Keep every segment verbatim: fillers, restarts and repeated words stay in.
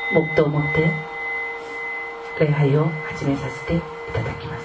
黙祷を持って礼拝を始めさせていただきます。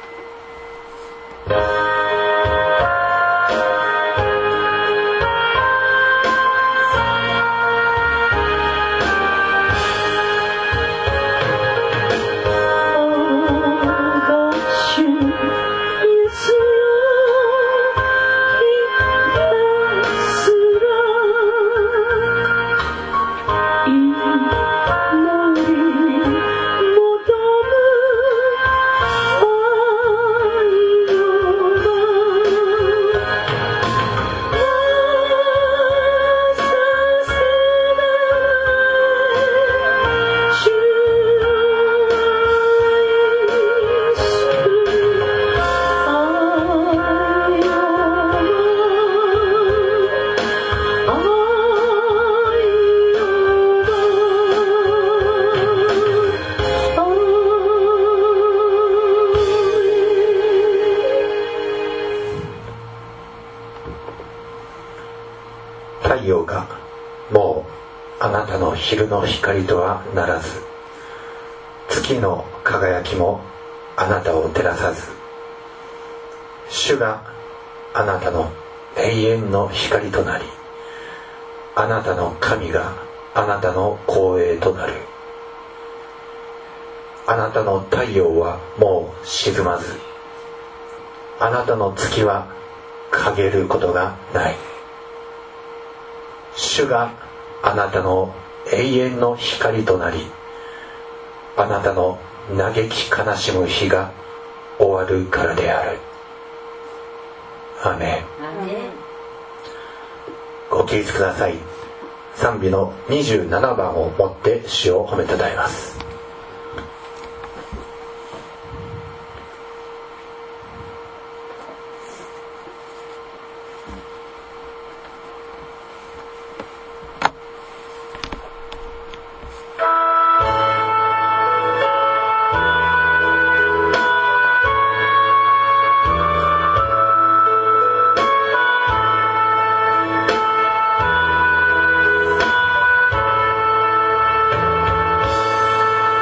太陽がもうあなたの昼の光とはならず、月の輝きもあなたを照らさず、主があなたの永遠の光となり、あなたの神があなたの光栄となる。あなたの太陽はもう沈まず、あなたの月は陰ることがない。主があなたの永遠の光となり、あなたの嘆き悲しむ日が終わるからである。アーメン。ご起立ください。賛美のにじゅうななばんをもって主を褒めたたえます。 「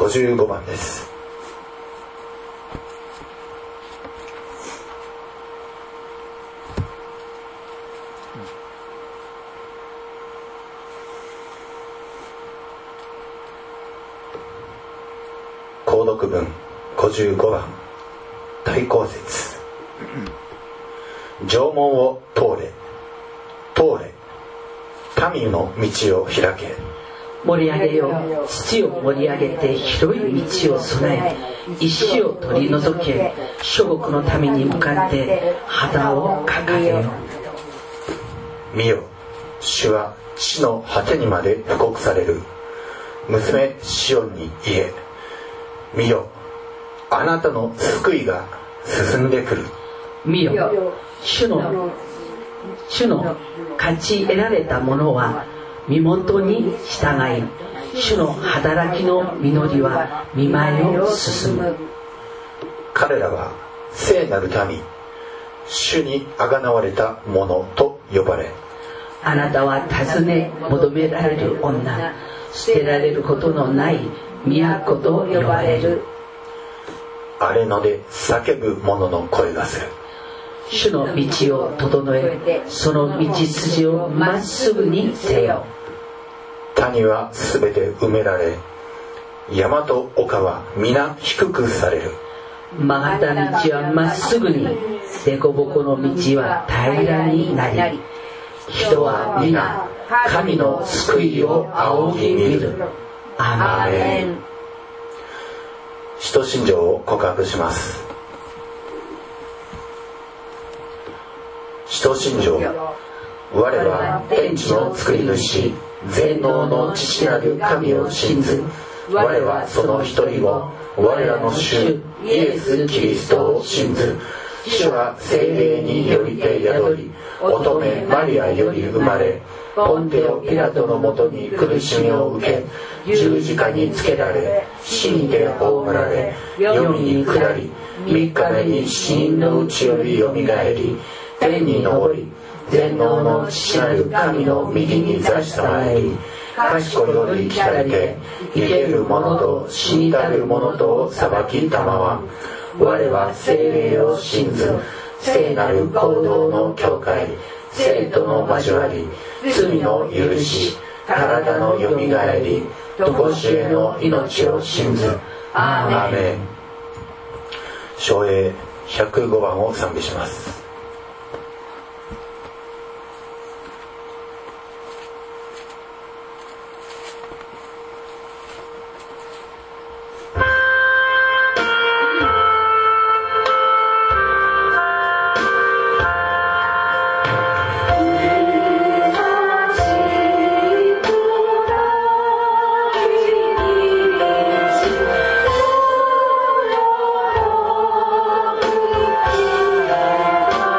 じゅうごばんです。購読文ごじゅうごばん、大公説。城門を通れ、通れ、民の道を開け。 盛り上げよう、土を盛り上げて広い道を備え、石を取り除け、諸国の民に向かって旗を掲げよう。見よ、主は地の果てにまで布告される。娘シオンに言え、見よ、あなたの救いが進んでくる。 見よ、主の主の勝ち得られた者は身元に従い、主の働きの実りは見前を進む。 彼らは聖なる民、主にあがなわれた者と呼ばれ、 あなたは尋ね求められる女、捨てられることのない都と呼ばれる。 荒れ野で叫ぶ者の声がする。 主の道を整え、その道筋をまっすぐにせよ。 谷はすべて埋められ、山と丘は皆低くされる。 曲がった道はまっすぐに、凸凹の道は平らになり、人は皆神の救いを仰ぎ見る。アーメン。 使徒信条を告白します。使徒信条。我は天地の作り主、全能の父なる神を信ず。我はその一人を、我らの主イエス・キリストを信ず。主は聖霊によりて宿り、乙女マリアより生まれ、ポンテオ・ピラトのもとに苦しみを受け、十字架につけられ、死にて葬られ、黄泉に下り、三日目に死人のうちよりよみがえり、天に昇り、全能の父なる神の右に座したまえり、賢より来たれて、生ける者と死にたる者とを裁きたまわ。我は聖霊を信ず、聖なる行動の教会、聖との交わり、罪の許し、体のよみがえり、とこしえの命を信ず。アーメン。唱詠ひゃくごばんを賛美します。 Oh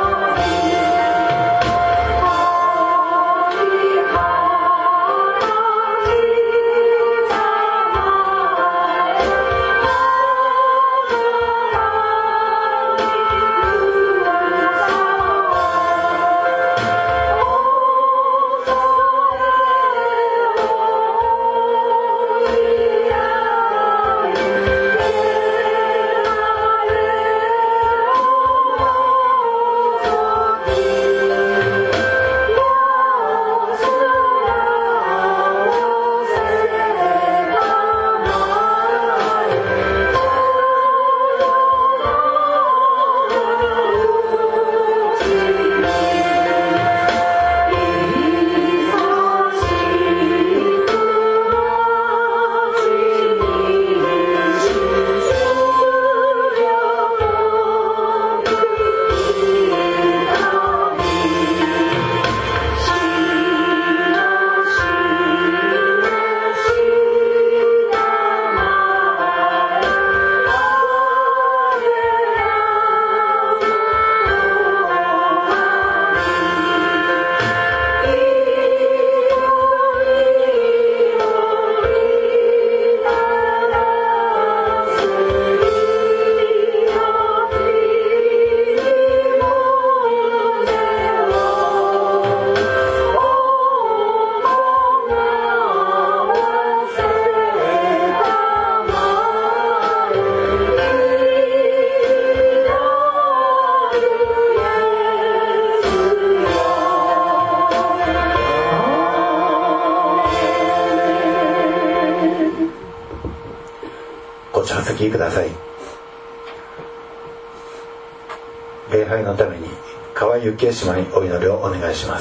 きください。礼拝のために川井幸恵姉妹にお祈りをお願いします。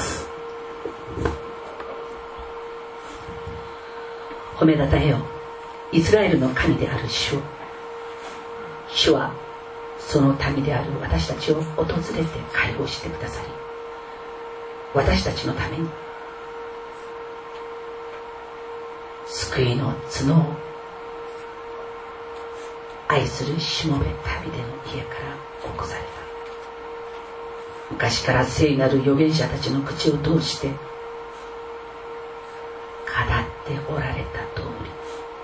褒めたたえよイスラエルの神である主を。主はその民である私たちを訪れて解放してくださり、私たちのために救いの角を愛するしもべダビデの家から起こされた。昔から聖なる預言者たちの口を通して語っておられた通り、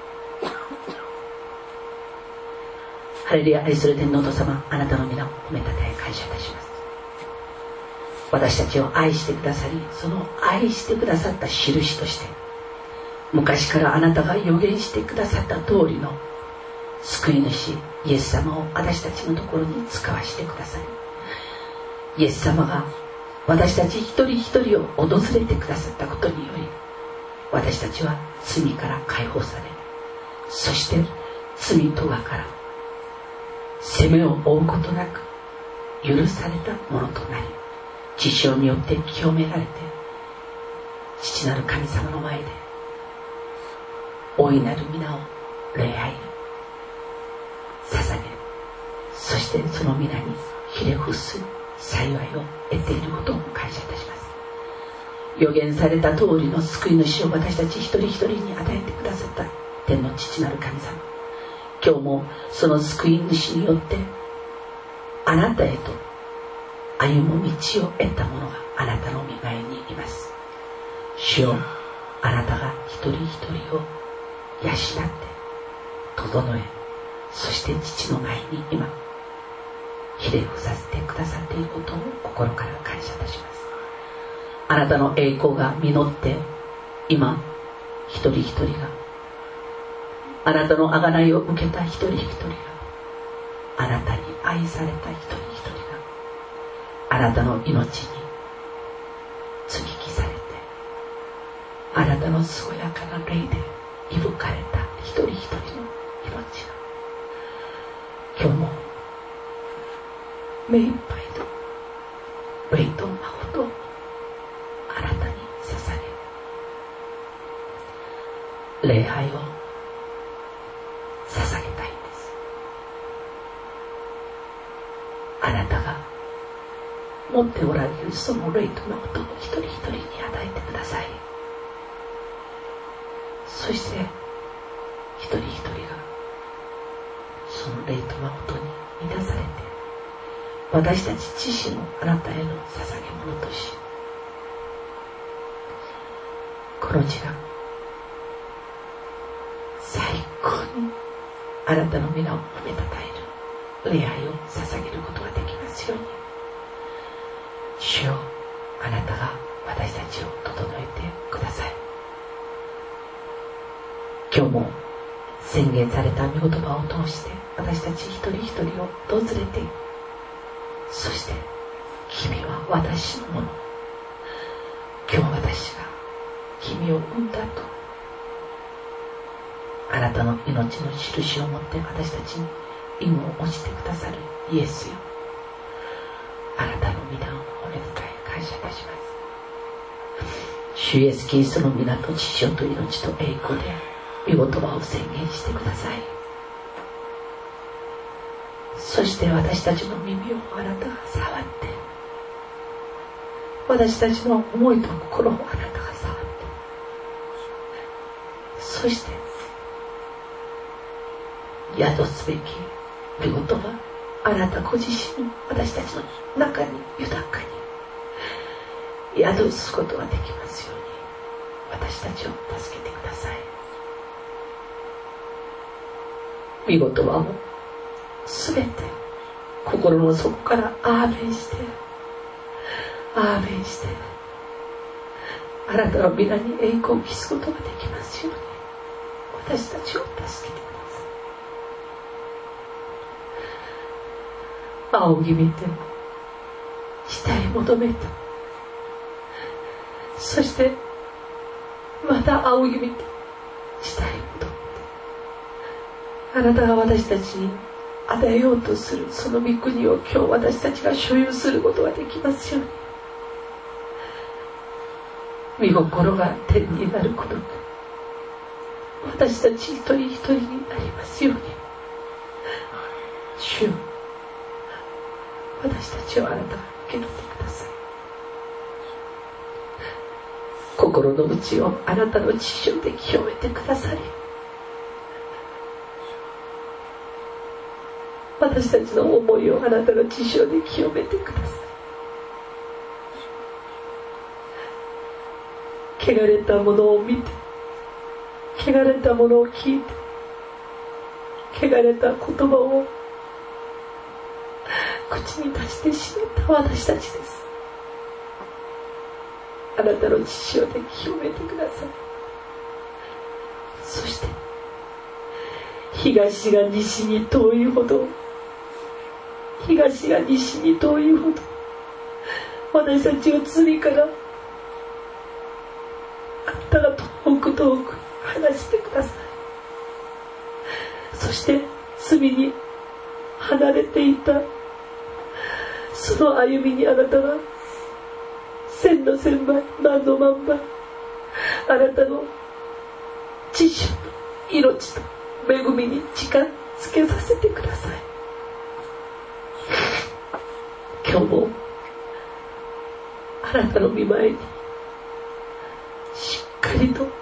ハレルヤ。愛する天皇と様、あなたの皆を褒めたたえ感謝いたします。私たちを愛してくださり、その愛してくださった印として昔からあなたが預言してくださった通りの救い主イエス様を私たちのところに使わしてくださり、イエス様が私たち一人一人を訪れてくださったことにより、私たちは罪から解放され、そして罪とがから責めを負うことなく許されたものとなり、血潮によって清められて、父なる神様の前で大いなる皆を礼拝に捧げ、そしてその皆にひれ伏す幸いを得ていることを感謝いたします。預言された通りの救い主を私たち一人一人に与えてくださった天の父なる神様、今日もその救い主によってあなたへと歩む道を得た者があなたの御前にいます。主よ、あなたが一人一人を養って整え、そして父の前に今ひれ伏させてくださっていることを心から感謝いたします。あなたの栄光が実って今一人一人があなたの贖いを受けた一人一人が、あなたに愛された一人一人があなたの命に接ぎ木されて、あなたの健やかな霊でいぶかれた一人一人の命が今日も目いっぱいと霊と誠とあなたに捧げ、礼拝を捧げたいんです。あなたが持っておられるその霊と誠を一人一人に与えてください。そして一人一人がその霊と誠に満たされて、私たち自身をあなたへの捧げ物とし、この地が最高にあなたの皆を褒めたたえる礼拝を捧げることができますように。主よ、あなたが私たちを整えてください。今日も宣言された御言葉を通して私たち一人一人を訪れて、そして君は私のもの、今日私が君を産んだと、あなたの命の印を持って私たちに印を押してくださるイエスよ、あなたの皆をおめでたい感謝いたします。主イエスキリストの皆と父と命と栄光で御言葉を宣言してください。そして私たちの耳をあなたが触って、私たちの思いと心をあなたが触って、そして宿すべき御言葉、あなたご自身私たちの中に豊かに宿すことができますように、私たちを助けてください。御言葉をすべて心の底からアーメンして、アーメンして、あなたの皆に栄光を期すことができますように、私たちを助けてください。仰ぎ見て、下へ求めて、そしてまた仰ぎ見て、下へ戻って、 あなたが私たちに与えようとするその御国を今日私たちが所有することができますように、御心が天になることが私たち一人一人になりますように。主よ、私たちをあなたが受け取ってください。心の内をあなたの知性で清めてくださり、私たちの思いをあなたの知性で清めてください。汚れたものを見て、汚れたものを聞いて、汚れた言葉を口に出してしまった私たちです。あなたの知性で清めてください。そして東が西に遠いほど、東が西に遠いほど私たちを罪からあなたが遠く遠く離してください。そして罪に離れていたその歩みにあなたは千の千倍万の万倍あなたの知識と命と恵みに近づけさせてください。今日もあなたの御前にしっかりと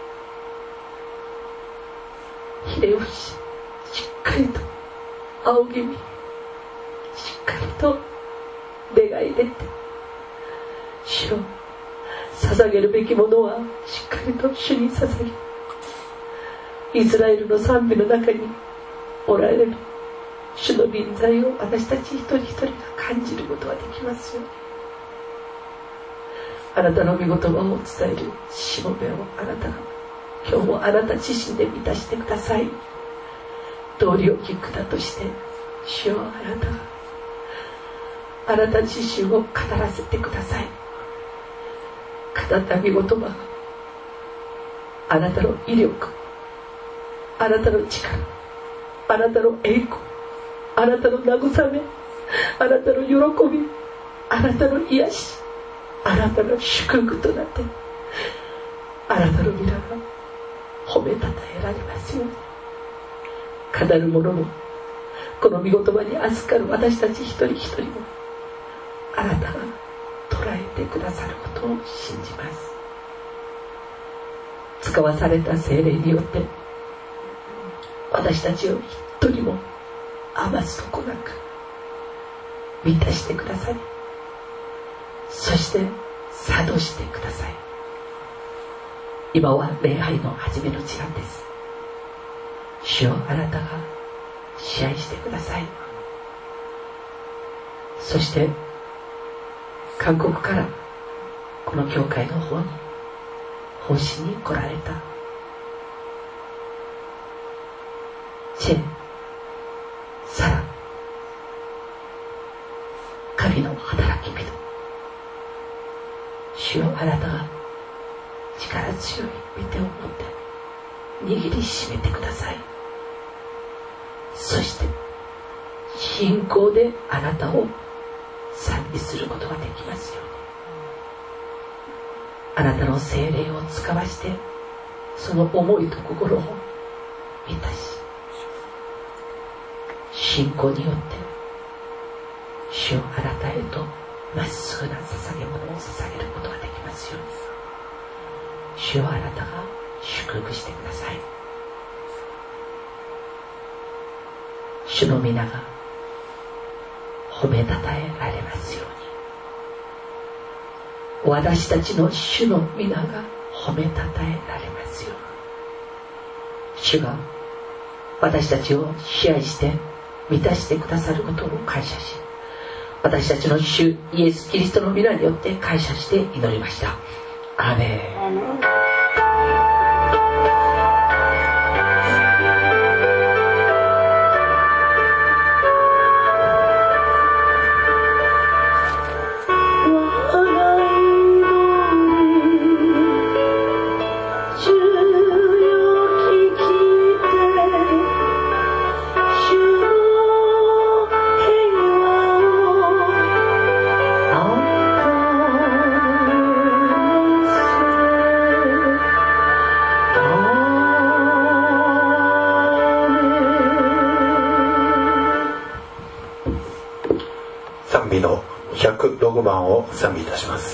ひれ伏し、しっかりと仰ぎ見、しっかりと願い出て、主よ、捧げるべきものはしっかりと主に捧げ、イスラエルの賛美の中におられる主の臨在を私たち一人一人が感じることができますように。あなたの御言葉を伝えるしもべをあなたが今日もあなた自身で満たしてください。道理を聞くだとして主よ、あなたがあなた自身を語らせてください。語った御言葉があなたの威力、あなたの力、あなたの栄光、あなたの慰め、あなたの喜び、あなたの癒し、あなたの祝福となってあなたの皆が褒めたたえられますように。語る者もこの御言葉に預かる私たち一人一人もあなたが捉えてくださることを信じます。使わされた聖霊によって私たちを一人も余すとこなく満たしてくださり、そして諭してください。今は礼拝の始めの時間です。主よ、あなたが支配してください。そして韓国からこの教会の方に奉仕に来られたチェ・サラ、神の働き人、主よ、あなたが力強い御手を持って握りしめてください。そして信仰であなたを賛美することができますように。あなたの聖霊を使わしてその思いと心を満たし、信仰によって主をあなたへとまっすぐな捧げ物を捧げることができますように。主をあなたが祝福してください。主の皆が褒めたたえられますように。私たちの主の皆が褒めたたえられますように。主が私たちを支配して満たしてくださることを感謝し、私たちの主イエス・キリストの皆によって感謝して祈りました。アーメン。 主よ聞きて賛美のひゃくろくばんを賛美いたします。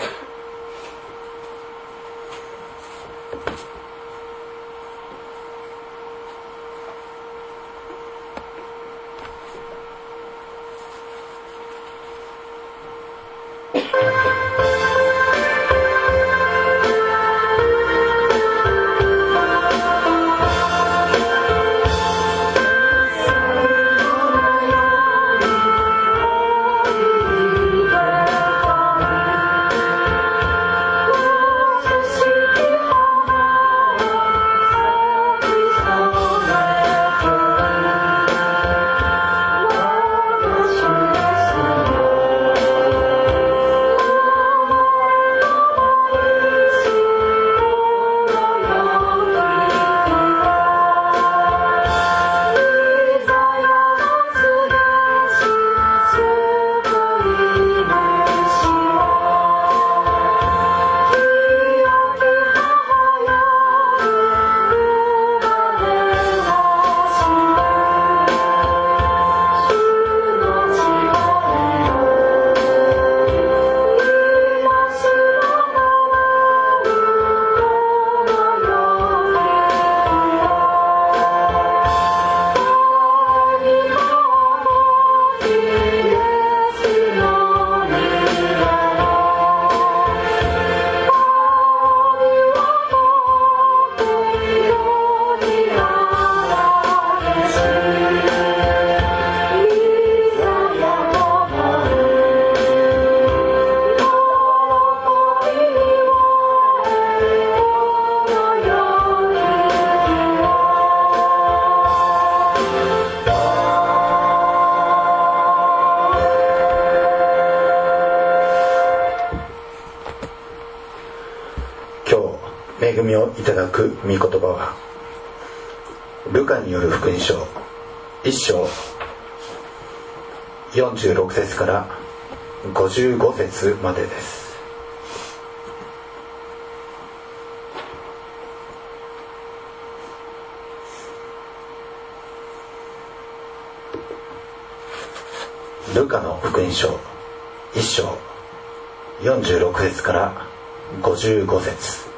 恵みをいただく御言葉はルカによる福音書いっ章よんじゅうろく節からごじゅうご節までです。ルカの福音書いっ章よんじゅうろく節からごじゅうご節。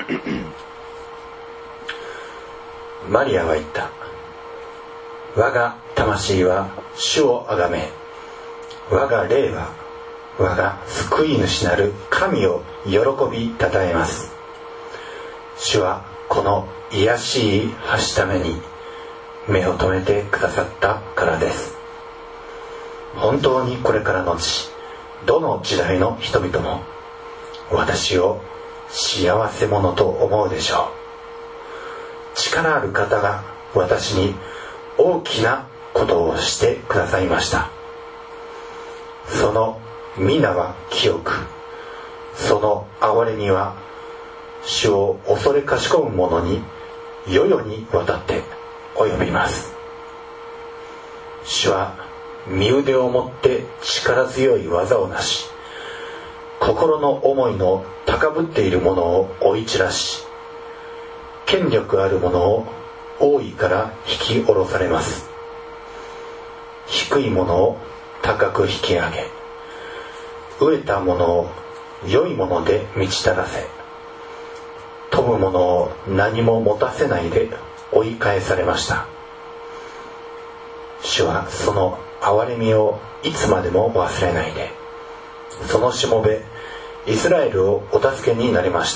マリアは言った。我が魂は主をあがめ、我が霊は我が救い主なる神を喜びたたえます。主はこの卑しいはしために目を留めてくださったからです。本当にこれからのちどの時代の人々も私を幸せ者と思うでしょう。力ある方が私に大きなことをしてくださいました。その皆は清く、その憐れみは主を恐れかしこむ者に世々にわたって及びます。主は身腕をもって力強い技をなし、心の思いの高ぶっている者を追い散らし、権力ある者を王位から引き下ろされます。低い者を高く引き上げ、飢えた者を良いもので満ち足らせ、富む者を何も持たせないで追い返されました。主はその憐れみをいつまでも忘れないで、そのしもべイスラエルをお助けになりました。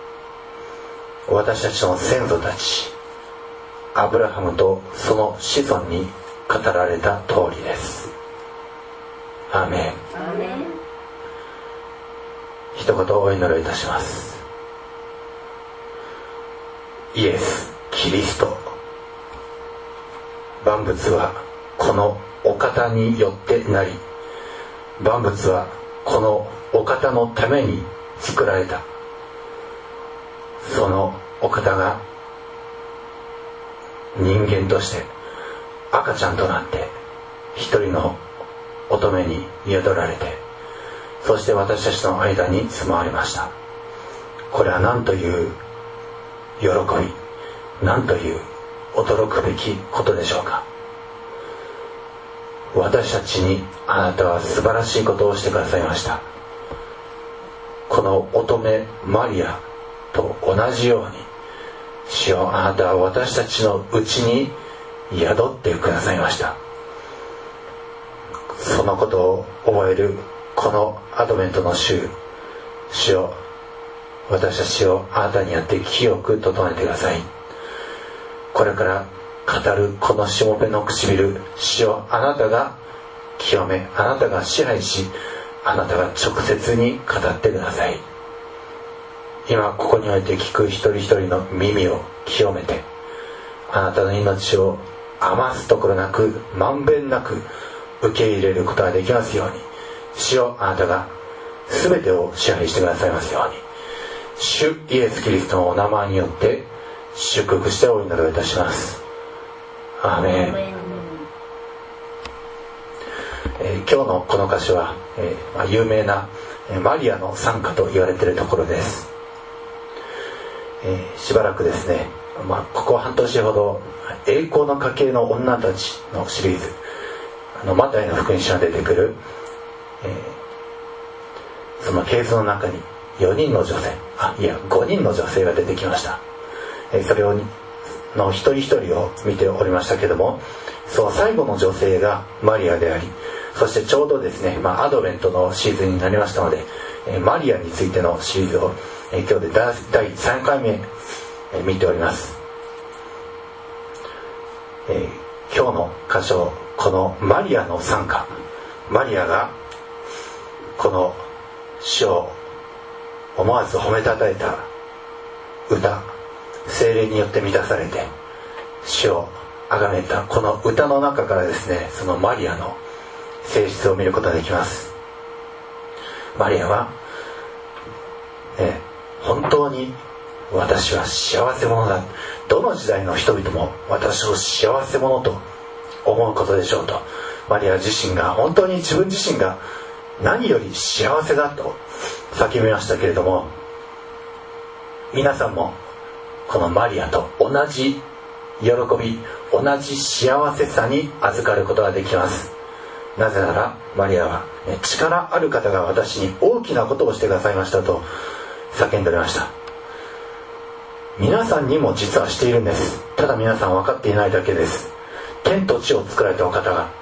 私たちの先祖たちアブラハムとその子孫に語られた通りです。アーメン。 アーメン。 一言お祈りいたします。イエス・キリスト、万物はこのお方によってなり、万物はこのお方のために作られた。そのお方が人間として赤ちゃんとなって一人の乙女に宿られて、そして私たちの間に住まわれました。これは何という喜び、何という驚くべきことでしょうか。 私たちにあなたは素晴らしいことをしてくださいました。この乙女マリアと同じように、主よ、あなたは私たちのうちに宿ってくださいました。そのことを覚えるこのアドベントの週、主よ、私たちをあなたにあって清く整えてください。これから語るこのしもべの唇、主よ、あなたが清め、あなたが支配し、あなたが直接に語ってください。今ここにおいて聞く一人一人の耳を清めて、あなたの命を余すところなく、まんべんなく受け入れることができますように、主よ、あなたが全てを支配してくださいますように、主イエスキリストのお名前によって祝福してお祈りをいたします。アーメン。えー、今日のこの箇所は、えーまあ、有名なマリアの賛歌と言われているところです。えー、しばらくですね、まあ、ここ半年ほど栄光の家系の女たちのシリーズ、あのマタイの福音書が出てくる、えー、その系図の中によにんの女性、あいやごにんの女性が出てきました。えー、それをの一人一人を見ておりましたけども、その最後の女性がマリアであり、そしてちょうどですね、まあ、アドベントのシーズンになりましたので、えー、マリアについてのシリーズを、えー、今日でだいさんかいめ、えー、見ております。えー、今日の箇所、このマリアの賛歌、マリアがこの主を思わず褒めたたえた歌、聖霊によって満たされて主を崇めたこの歌の中からですね、そのマリアの性質を見ることができます。マリアは、ね、本当に私は幸せ者だ、どの時代の人々も私を幸せ者と思うことでしょうと、マリア自身が本当に自分自身が何より幸せだと叫びましたけれども、皆さんもこのマリアと同じ喜び、同じ幸せさに預かることができます。なぜならマリアは、力ある方が私に大きなことをしてくださいましたと叫んでおりました。皆さんにも実はしているんです。ただ皆さん分かっていないだけです。天と地を作られたお方が、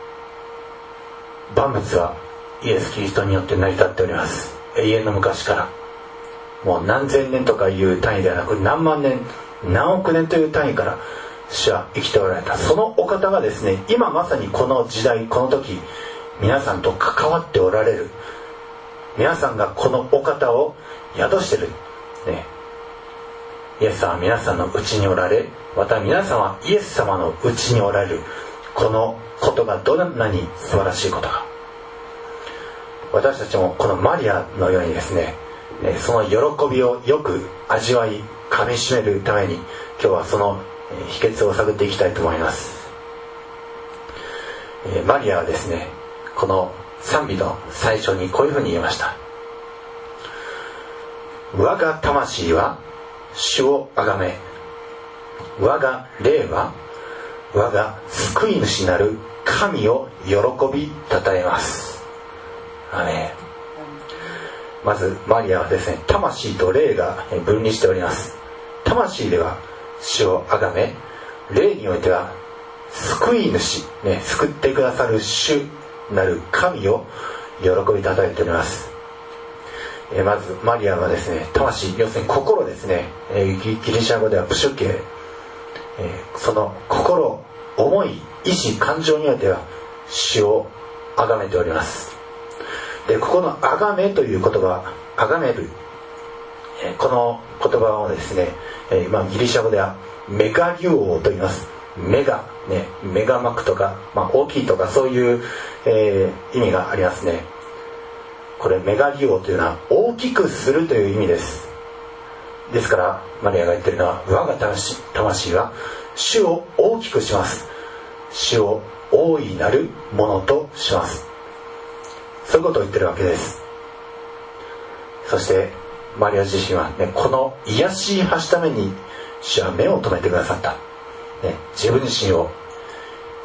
万物はイエス・キリストによって成り立っております。永遠の昔から、もう何千年とかいう単位ではなく、何万年何億年という単位から主は生きておられた。そのお方がですね、今まさにこの時代、この時皆さんと関わっておられる。皆さんがこのお方を宿してる、ね、イエス様は皆さんのうちにおられ、また皆さんはイエス様のうちにおられる。このことがどんなに素晴らしいことか。私たちもこのマリアのようにですね、その喜びをよく味わい噛み締めるために、今日はその秘訣を探っていきたいと思います。マリアはですね、この賛美の最初にこういうふうに言いました。我が魂は主をあがめ、我が霊は我が救い主なる神を喜びたたえます。アメン。まずマリアはですね、魂と霊が分離しております。魂では主をあがめ、霊においては救い主、ね、救ってくださる主なる神を喜びたたえております。えまずマリアはですね、魂、要するに心ですね、えー、ギリシャ語ではプシュケ、えー、その心、思い、意志、感情においては主をあがめております。で、ここのあがめという言葉、あがめる、えー、この言葉をですね、えーまあ、ギリシャ語ではメガリュオと言います。メガ、ね、メガマクとか、まあ、大きいとかそういう、えー、意味がありますね。これメガリオというのは大きくするという意味です。ですからマリアが言っているのは、我が魂、魂は主を大きくします。主を大いなるものとします。そういうことを言ってるわけです。そしてマリア自身は、ね、この癒しい橋ために主は目を留めてくださった、ね、自分自身を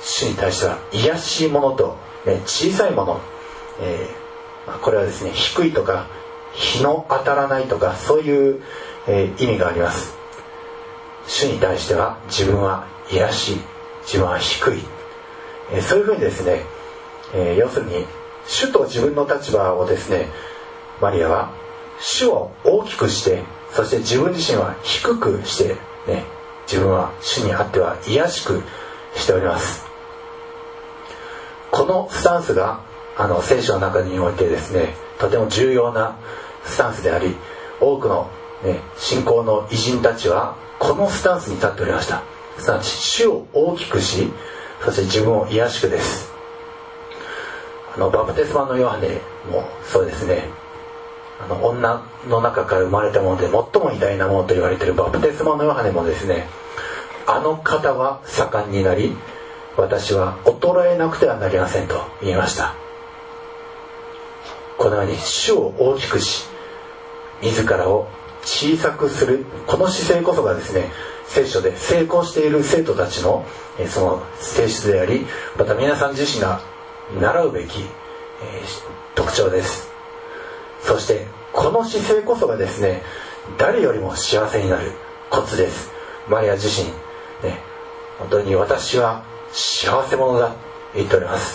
主に対しては卑しいものと、ね、小さいもの、えーまあ、これはですね低いとか日の当たらないとかそういう、えー、意味があります。主に対しては自分は卑しい、自分は低い、えー、そういうふうにですね、えー、要するに主と自分の立場をですねマリアは主を大きくして、そして自分自身は低くして、ね、自分は主にあっては卑しくしております。このスタンスがあの聖書の中においてですねとても重要なスタンスであり、多くの、ね、信仰の偉人たちはこのスタンスに立っておりました。すなわち主を大きくし、そして自分を卑しくです。あのバプテスマのヨハネもそうですね。あの女の中から生まれたもので最も偉大なものと言われているバプテスマのヨハネもですね、あの方は盛んになり、私は衰えなくてはなりませんと言いました。このように主を大きくし、自らを小さくする、この姿勢こそがですね、聖書で成功している生徒たちのその性質であり、また皆さん自身が習うべき、えー、特徴です。そしてこの姿勢こそがですね、誰よりも幸せになるコツです。マリア自身、ね、本当に私は幸せ者だと言っております。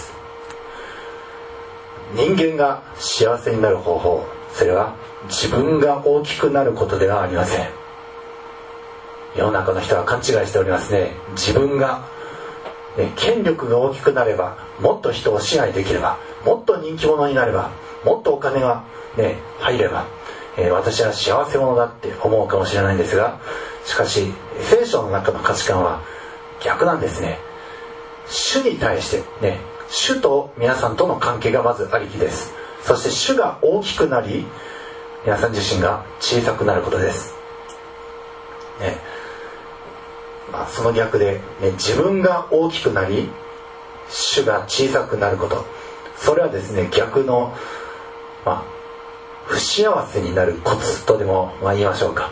人間が幸せになる方法、それは自分が大きくなることではありません。世の中の人は勘違いしておりますね。自分が、ね、権力が大きくなれば、もっと人を支配できれば、もっと人気者になれば、もっとお金が、ね、入れば、えー、私は幸せ者だって思うかもしれないんですが、しかし聖書の中の価値観は逆なんですね。主に対してね、主と皆さんとの関係がまずありきです。そして主が大きくなり、皆さん自身が小さくなることです、ね。まあ、その逆で、ね、自分が大きくなり主が小さくなること、それはですね逆の、まあ、不幸せになるコツとでも、まあ、言いましょうか。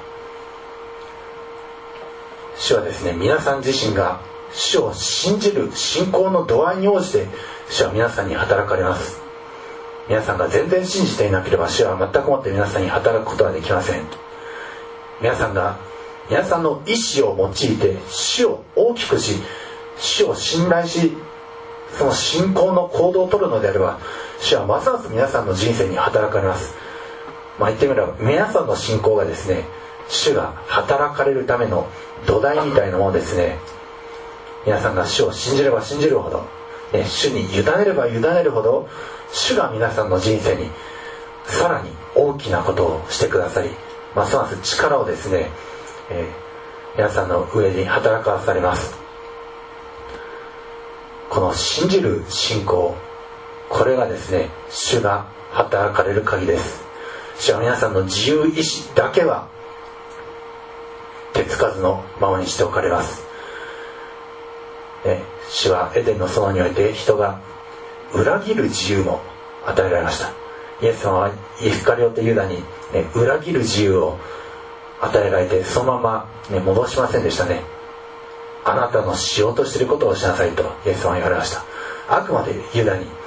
主はですね、皆さん自身が主を信じる信仰の度合いに応じて主は皆さんに働かれます。皆さんが全然信じていなければ主は全くもって皆さんに働くことはできません。皆さんが皆さんの意志を用いて主を大きくし、主を信頼し、その信仰の行動をとるのであれば、主はますます皆さんの人生に働かれます。まあ言ってみれば皆さんの信仰がですね、主が働かれるための土台みたいなものですね。皆さんが主を信じれば信じるほど、ね、主に委ねれば委ねるほど、主が皆さんの人生にさらに大きなことをしてくださり、ますます力をですね、えー、皆さんの上に働かされます。この信じる信仰、これがですね、主が働かれる鍵です。主は皆さんの自由意志だけは手つかずのままにしておかれます、ね、主はエデンの園において人が裏切る自由も与えられました。イエス様はイスカリオテユダに、ね、裏切る自由を与えられて、そのまま、ね、戻しませんでしたね。あなたのしようとしていることをしなさいとイエス様は言われました。あくまでユダに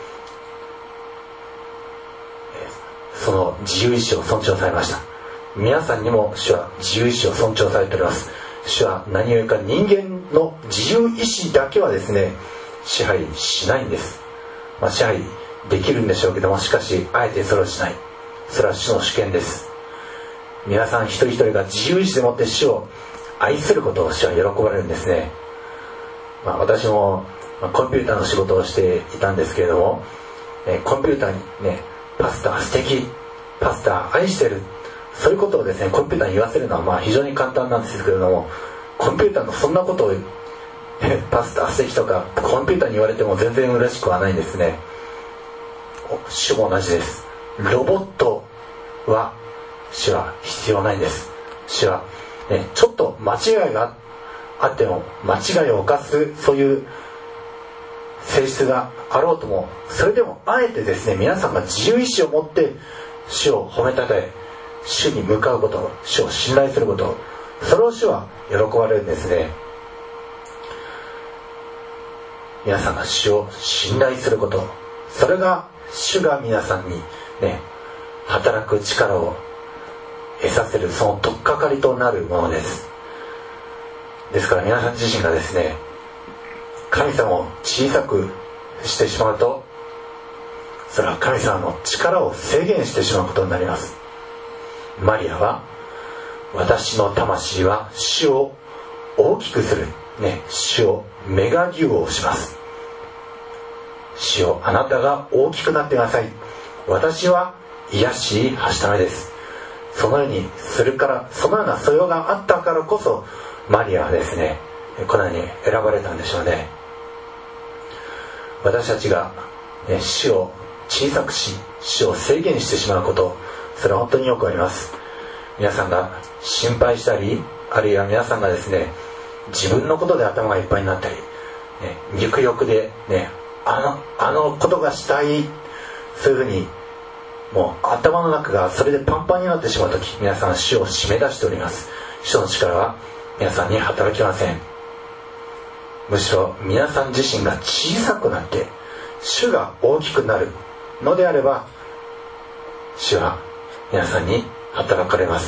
その自由意志を尊重されました。皆さんにも主は自由意志を尊重されております。主は何よりか人間の自由意志だけはですね、支配しないんです。まあ、支配できるんでしょうけども、しかしあえてそれをしない。それは主の主権です。皆さん一人一人が自由意志でもって主を愛することを主は喜ばれるんですね。まあ、私もコンピューターの仕事をしていたんですけれども、えコンピューターにね、パスター素敵、パスター愛してる、そういうことをですねコンピューターに言わせるのはまあ非常に簡単なんですけれども、コンピューターのそんなことをパスター素敵とかコンピューターに言われても全然嬉しくはないんですね。主も同じです。ロボットは主は必要ないんです。主は、ね、ちょっと間違いがあっても間違いを犯す、そういう性質があろうとも、それでもあえてですね、皆さんが自由意志を持って主を褒めたたえ、主に向かうこと、主を信頼すること、それを主は喜ばれるんですね。 皆さんが主を信頼すること、それが主が皆さんにね働く力を得させる、その取っかかりとなるものです。ですから皆さん自身がですね、神様を小さくしてしまうと、それは神様の力を制限してしまうことになります。マリアは、私の魂は主を大きくする、ね、主をメガ牛をします。主よ、あなたが大きくなってください。私は癒しいはしためです。そのようにするから、そのような素養があったからこそ、マリアはですね、このように選ばれたんでしょうね。私たちが、ね、主を小さくし、主を制限してしまうこと、それは本当によくあります。皆さんが心配したり、あるいは皆さんがですね、自分のことで頭がいっぱいになったり、ね、肉欲でね、あのあのことがしたい、そういうふうにもう頭の中がそれでパンパンになってしまうとき、皆さん主を締め出しております。主の力は皆さんに働きません。むしろ皆さん自身が小さくなって主が大きくなるのであれば、主は皆さんに働かれます。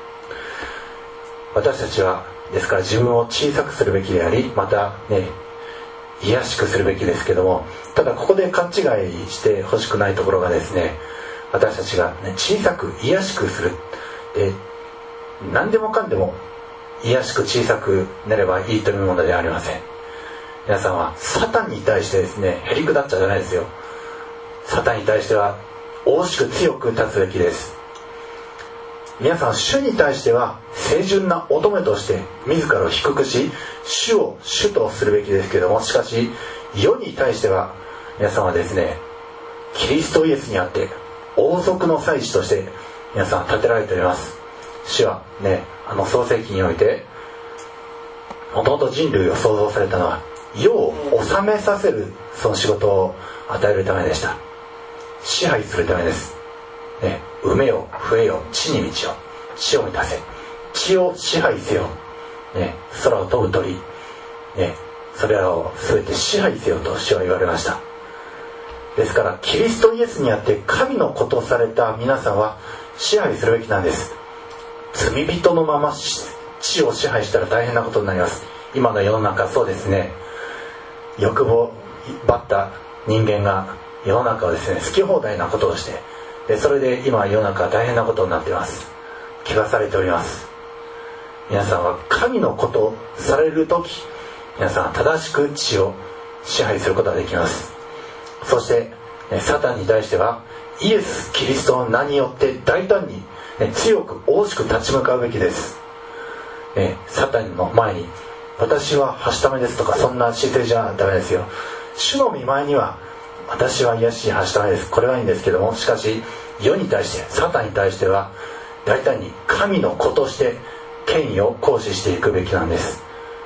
私たちはですから自分を小さくするべきであり、またね、癒しくするべきですけども、ただここで勘違いしてほしくないところがですね、私たちが、ね、小さく癒しくする、え何でもかんでも癒しく小さくなればいいというものではありません。皆さんはサタンに対してですね、へりくだっちゃじゃないですよ。サタンに対しては大しく強く立つべきです。皆さん、主に対しては清純な乙女として自らを低くし、主を主とするべきですけれども、しかし世に対しては皆さんはですね、キリストイエスにあって王族の祭司として皆さん立てられております。主はね、あの創世記において、もともと人類を創造されたのは世を治めさせる、その仕事を与えるためでした。支配するためです。ね、埋めよ、増えよ、地に満ちよ、地を満たせ、地を支配せよ、ね、空を飛ぶ鳥、ね、それらを全て支配せよと主は言われました。ですからキリストイエスにあって神の子とされた皆さんは支配するべきなんです。罪人のまま地を支配したら大変なことになります。今の世の中そうですね、欲望ばった人間が世の中をですね、好き放題なことをして、でそれで今世の中は大変なことになっています。汚されております。皆さんは神の子とされるとき、皆さんは正しく地を支配することができます。そしてサタンに対してはイエス・キリストの名によって大胆に強く大しく立ち向かうべきです。サタンの前に私ははしためですとか、そんな姿勢じゃダメですよ。主の御前には私は癒しいはしためです、これはいいんですけども、しかし世に対して、サタンに対しては大胆に神の子として権威を行使していくべきなんです。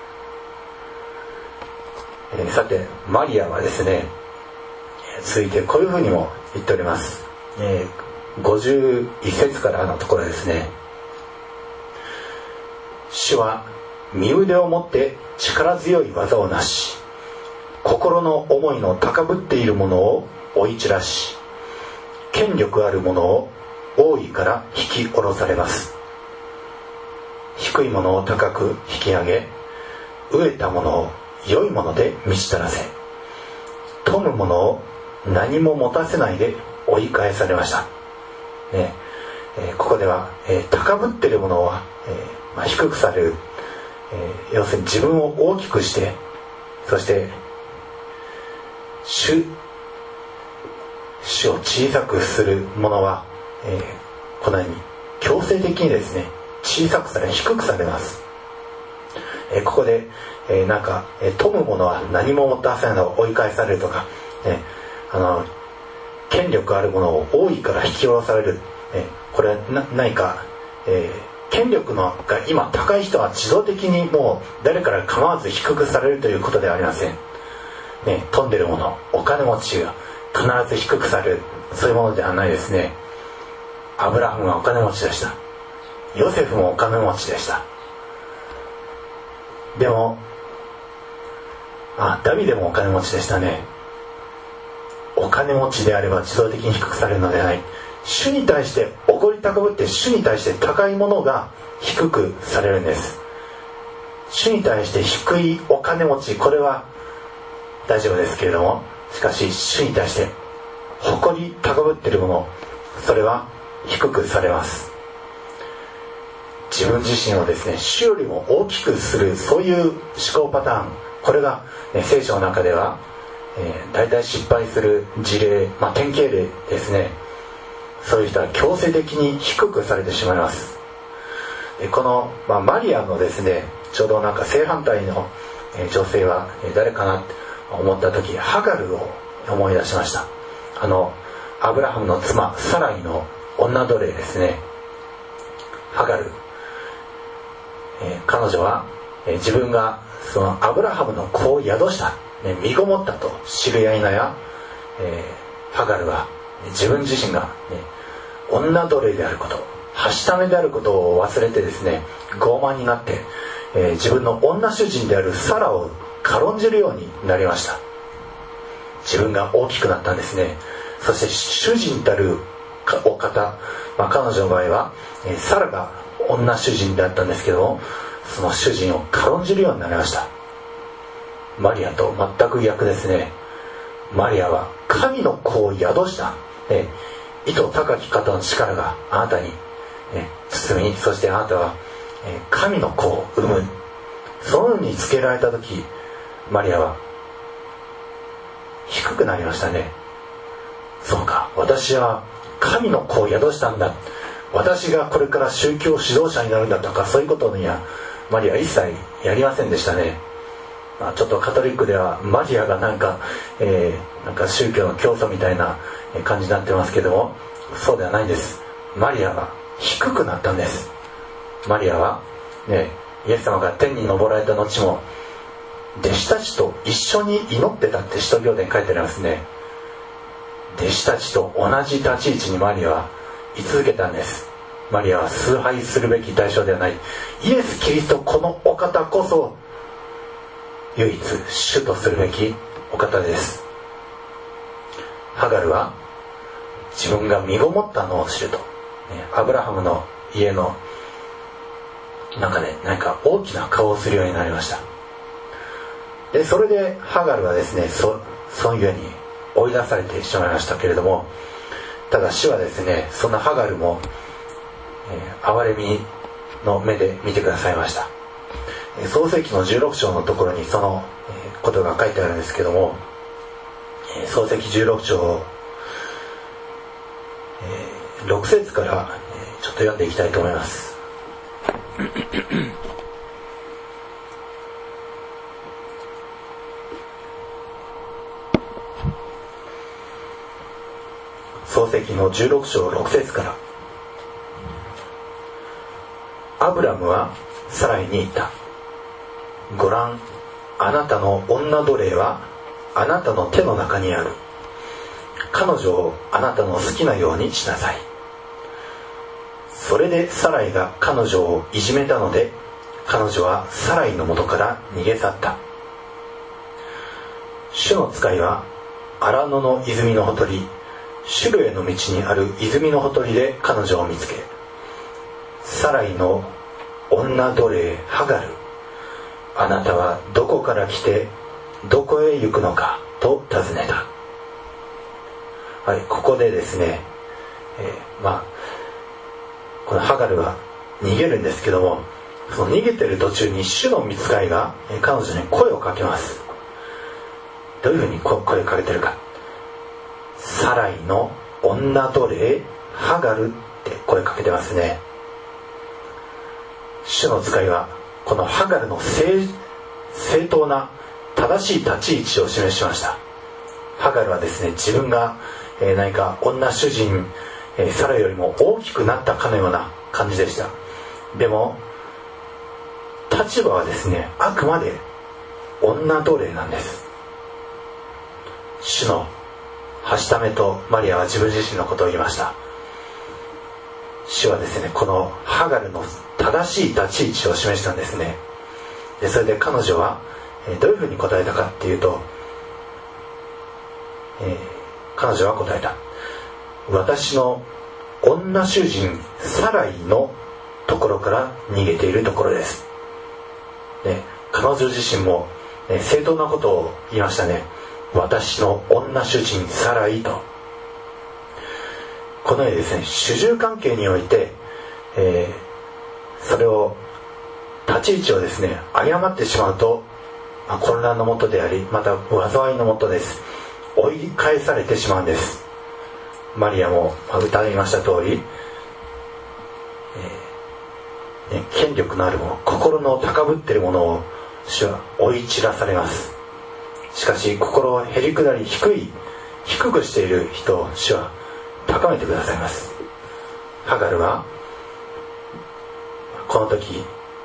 えー、さてマリアはですね、続いてこういうふうにも言っております。えー、ごじゅういっ節からのところですね。主は身腕をもって力強い技をなし、心の思いの高ぶっているものを追い散らし、権力あるものを王位から引き下ろされます。低いものを高く引き上げ、飢えたものを良いもので満ち足らせ、富むものを何も持たせないで追い返されました、ねえー、ここでは、えー、高ぶっているものは、えーまあ、低くされる、えー、要するに自分を大きくして、そして主主を小さくするものは、えー、このように強制的にですね、小さくされ、低くされます。えー、ここで、えー、なんか、えー、富むものは何も持たせないのを追い返されるとか、ね、あの権力あるものを王位から引き下ろされる、ね、これはな何か、えー、権力のが今高い人は自動的にもう誰から構わず低くされるということではありません。ね、富んでるもの、お金持ちが必ず低くされる、そういうものではないですね。アブラハムはお金持ちでした。ヨセフもお金持ちでした。でもあ、ダビデもお金持ちでしたね。お金持ちであれば自動的に低くされるのではない。主に対しておごり高ぶって、主に対して高いものが低くされるんです。主に対して低いお金持ち、これは大丈夫ですけれども、しかし主に対して誇り高ぶっているもの、それは低くされます。自分自身をですね、主よりも大きくする、そういう思考パターン、これが、ね、聖書の中では、えー、大体失敗する事例、まあ、典型例ですね。そういう人は強制的に低くされてしまいます。この、まあ、マリアのですね、ちょうどなんか正反対の女性は誰かなと思った時、ハガルを思い出しました。あのアブラハムの妻サライの女奴隷ですね、ハガル。えー、彼女は、えー、自分がそのアブラハムの子を宿した、ね、身ごもったと知るや否や、えー、ハガルは自分自身が、ね、女奴隷であること、はしためであることを忘れてですね、傲慢になって、えー、自分の女主人であるサラを軽んじるようになりました。自分が大きくなったんですね。そして主人たるお方、まあ、彼女の場合は、えー、サラが女主人であったんですけども、その主人を軽んじるようになりました。マリアと全く逆ですね。マリアは神の子を宿した、ね、意図高き方の力があなたに、ね、包み、そしてあなたは、えー、神の子を産む。そのようにつけられた時、マリアは低くなりましたね。そうか、私は神の子を宿したんだ、私がこれから宗教指導者になるんだとか、そういうことにはマリアは一切やりませんでしたね。まあ、ちょっとカトリックではマリアがなんか、えー、なんか宗教の教祖みたいな感じになってますけども、そうではないんです。マリアが低くなったんです。マリアは、ね、イエス様が天に昇られた後も弟子たちと一緒に祈ってたって使徒行伝に書いてありますね。弟子たちと同じ立ち位置にマリアは居続けたんです。マリアは崇拝するべき対象ではない。イエス・キリスト、このお方こそ唯一主とするべきお方です。ハガルは自分が身ごもったのを知ると、アブラハムの家の中で何か大きな顔をするようになりました。でそれでハガルはですね、そそういうように追い出されてしまいましたけれども、ただ主はですね、そんなハガルも、えー、憐れみの目で見てくださいました。創世記のじゅうろく章のところにそのことが書いてあるんですけども、創世記じゅうろく章ろく節からちょっと読んでいきたいと思います。創世記のじゅうろく章ろく節から。アブラムはサライに言った。ごらん、あなたの女奴隷はあなたの手の中にある。彼女をあなたの好きなようにしなさい。それでサライが彼女をいじめたので、彼女はサライの元から逃げ去った。主の使いは荒野の泉のほとり、シュルエの道にある泉のほとりで彼女を見つけ、サライの女奴隷ハガル、あなたはどこから来てどこへ行くのかと尋ねた。はい、ここでですね、えー、まあこのハガルは逃げるんですけども、その逃げてる途中に主の御使いが彼女に声をかけます。どういうふうに声をかけてるか。サライの女奴隷ハガルって声かけてますね。主の使いはこのハガルの 正, 正当な正しい立ち位置を示しました。ハガルはですね、自分が、えー、何か女主人、えー、サラよりも大きくなったかのような感じでした。でも立場はですね、あくまで女奴隷なんです。主のはしためとマリアは自分自身のことを言いました。主はですね、このハガルの正しい立ち位置を示したんですね。でそれで彼女は、 どういうふうに答えたかっていうと、えー、彼女は答えた。私の女主人サライのところから逃げているところです、ね、彼女自身も、ね、正当なことを言いましたね。私の女主人サライと。このようにですね、主従関係において、えー、それを立ち位置をですね誤ってしまうと、まあ、混乱のもとであり、また災いのもとです。追い返されてしまうんです。マリアも歌いました通り、えーね、権力のあるもの、心の高ぶっているものを主は追い散らされます。しかし心をへりくだり低い低くしている人を主は高めてくださいます。ハガルはこの時、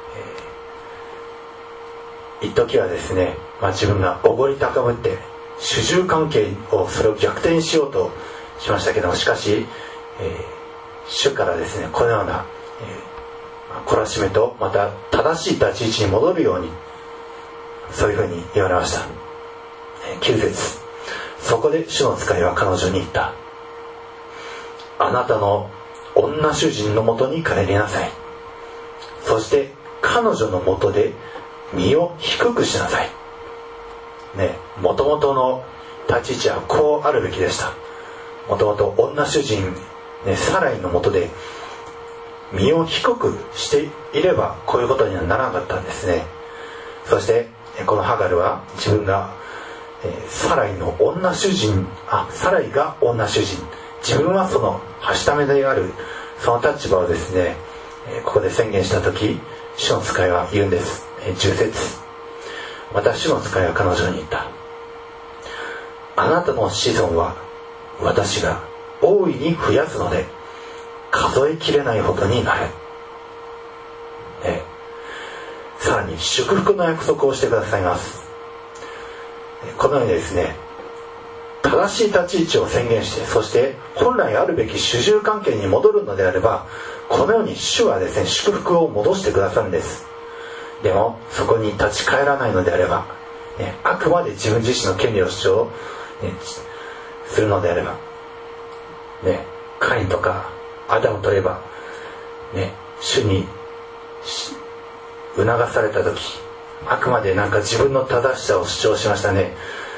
えー、一時はですね、まあ、自分がおごり高ぶって主従関係をそれを逆転しようとしましたけども、しかし、えー、主からですねこのような、えー、懲らしめとまた正しい立ち位置に戻るように、そういうふうに言われました。きゅう節、そこで主の使いは彼女に言った。あなたの女主人のもとに帰りなさい。そして彼女のもとで身を低くしなさい。ね、もともとの立ち位置はこうあるべきでした。もともと女主人、ね、サライのもとで身を低くしていればこういうことにはならなかったんですね。そしてこのハガルは自分がサライの女主人、あ、サライが女主人、自分はそのはしためである、その立場をですねここで宣言したとき、主の使いは言うんです。じゅう節、また主の使いは彼女に言った。あなたの子孫は私が大いに増やすので数えきれないほどになる、ね、さらに祝福の約束をしてくださいます。このようにですね、正しい立ち位置を宣言して、そして本来あるべき主従関係に戻るのであれば、このように主はですね祝福を戻してくださるんです。でもそこに立ち返らないのであれば、ね、あくまで自分自身の権利を主張、ね、するのであれば、ね、カインとかアダムといえば、ね、主に促された時、あくまでなんか自分の正しさを主張しましたね。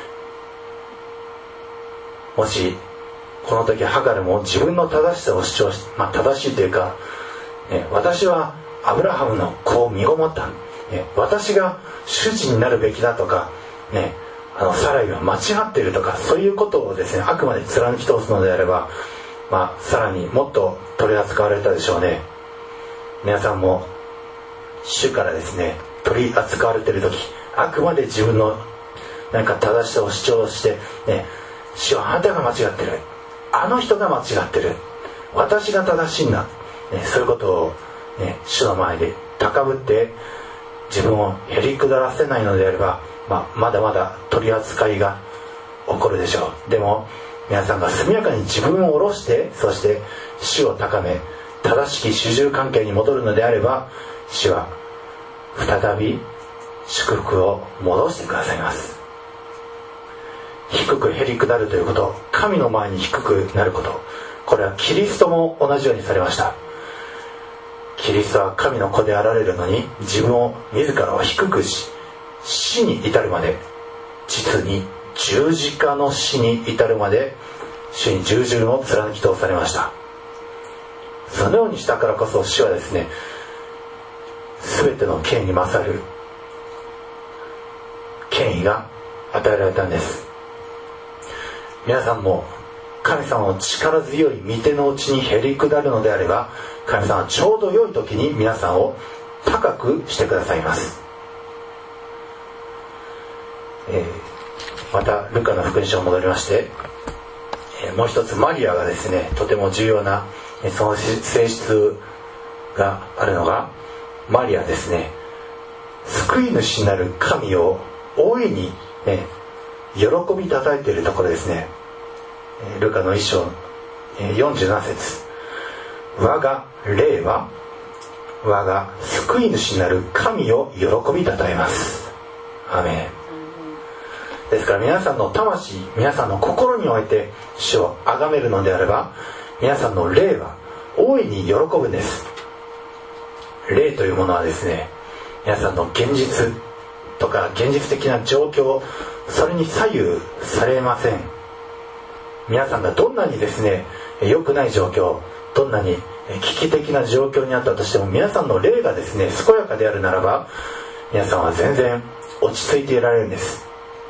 もしこの時ハガルも自分の正しさを主張し、まあ、正しいというか、ね、私はアブラハムの子を身ごもった、ね、私が主人になるべきだとか、ね、あのサライは間違っているとか、そういうことをですねあくまで貫き通すのであれば、まあ、さらにもっと取り扱われたでしょうね。皆さんも主からですね取り扱われている時、あくまで自分のなんか正しさを主張して、ね、主はあなたが間違ってる、あの人が間違ってる、私が正しいんだ、ね、そういうことを、ね、主の前で高ぶって自分をへりくだらせないのであれば、まあ、まだまだ取り扱いが起こるでしょう。でも皆さんが速やかに自分を下ろして、そして主を高め正しき主従関係に戻るのであれば、主は再び祝福を戻してくださいます。低くへりくだるということ、神の前に低くなること、これはキリストも同じようにされました。キリストは神の子であられるのに、自分を自らを低くし、死に至るまで、実に十字架の死に至るまで主に従順を貫き通されました。そのようにしたからこそ、主はですね、全ての権威に勝る権威が与えられたんです。皆さんも神様の力強い御手のうちにへりくだるのであれば、神様はちょうど良い時に皆さんを高くしてくださいます。えー、またルカの福音書に戻りまして、えー、もう一つマリアがですねとても重要なその性質があるのが、マリアですね、救い主なる神を大いに、ね、喜びたたえているところですね。ルカの一章よんじゅうなな節、我が霊は我が救い主なる神を喜びたたえます。 アメン。ですから皆さんの魂、皆さんの心において主を崇めるのであれば、皆さんの霊は大いに喜ぶんです。霊というものはですね、皆さんの現実とか現実的な状況、それに左右されません。皆さんがどんなにですね、良くない状況、どんなに危機的な状況にあったとしても、皆さんの霊がですね健やかであるならば、皆さんは全然落ち着いていられるんです。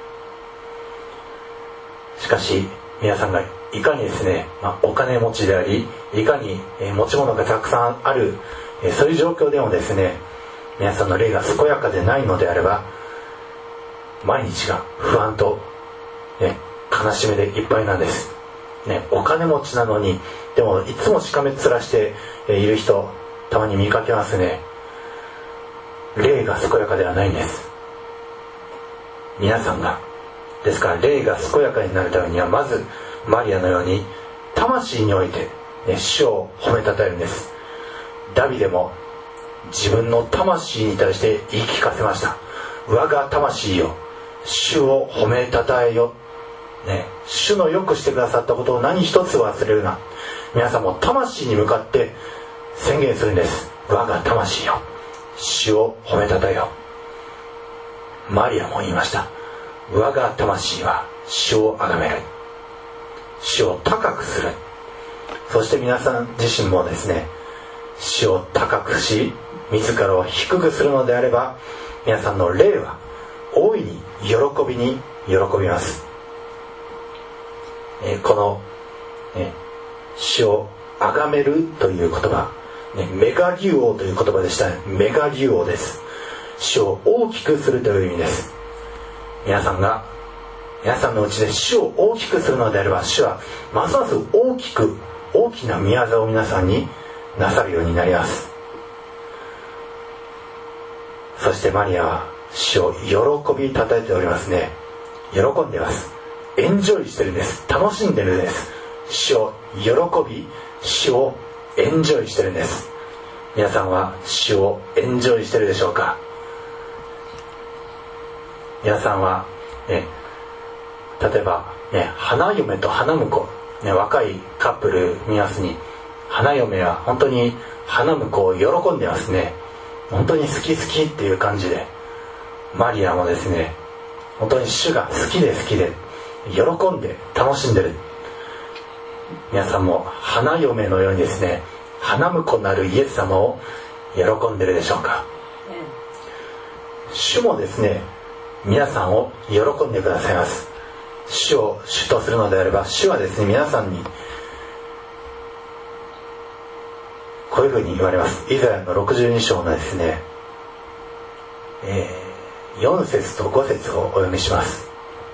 しかし皆さんがいかにですね、まあ、お金持ちであり、いかに持ち物がたくさんある、そういう状況でもですね、皆さんの霊が健やかでないのであれば、毎日が不安と、ね、悲しみでいっぱいなんです、ね、お金持ちなのにでもいつもしかめっ面している人、たまに見かけますね。霊が健やかではないんです。皆さんがですから、霊が健やかになるためには、まずマリアのように魂において、ね、主を褒めたたえるんです。ダビデも自分の魂に対して言い聞かせました。我が魂よ、主を褒めたたえよ、ね、主のよくしてくださったことを何一つ忘れるな。皆さんも魂に向かって宣言するんです。我が魂よ、主を褒めたたえよ。マリアも言いました。我が魂は主を崇める、主を高くする。そして皆さん自身もですね、主を高くし自らを低くするのであれば、皆さんの霊は大いに喜びに喜びます。えー、この、ね、主を崇めるという言葉、ね、メガリュオという言葉でした、ね、メガリュオです。主を大きくするという意味です。皆さんが皆さんのうちで主を大きくするのであれば、主はますます大きく大きな宮座を皆さんになさるようになります。そしてマリアは主を喜びたたえておりますね。喜んでいます。エンジョイしてるんです。楽しんでるんです。主を喜び、主をエンジョイしてるんです。皆さんは主をエンジョイしてるでしょうか。皆さんはね、例えばね、花嫁と花婿、ね、若いカップル見ますに、花嫁は本当に花婿を喜んでますね。本当に好き好きっていう感じで、マリアもですね、本当に主が好きで好きで喜んで楽しんでる。皆さんも花嫁のようにですね、花婿なるイエス様を喜んでるでしょうか。主もですね、皆さんを喜んでくださいます。主を主とするのであれば、主はですね、皆さんにこういうふうに言われます。イザヤのろくじゅうに章のですね、えー、よん節とご節をお読みします。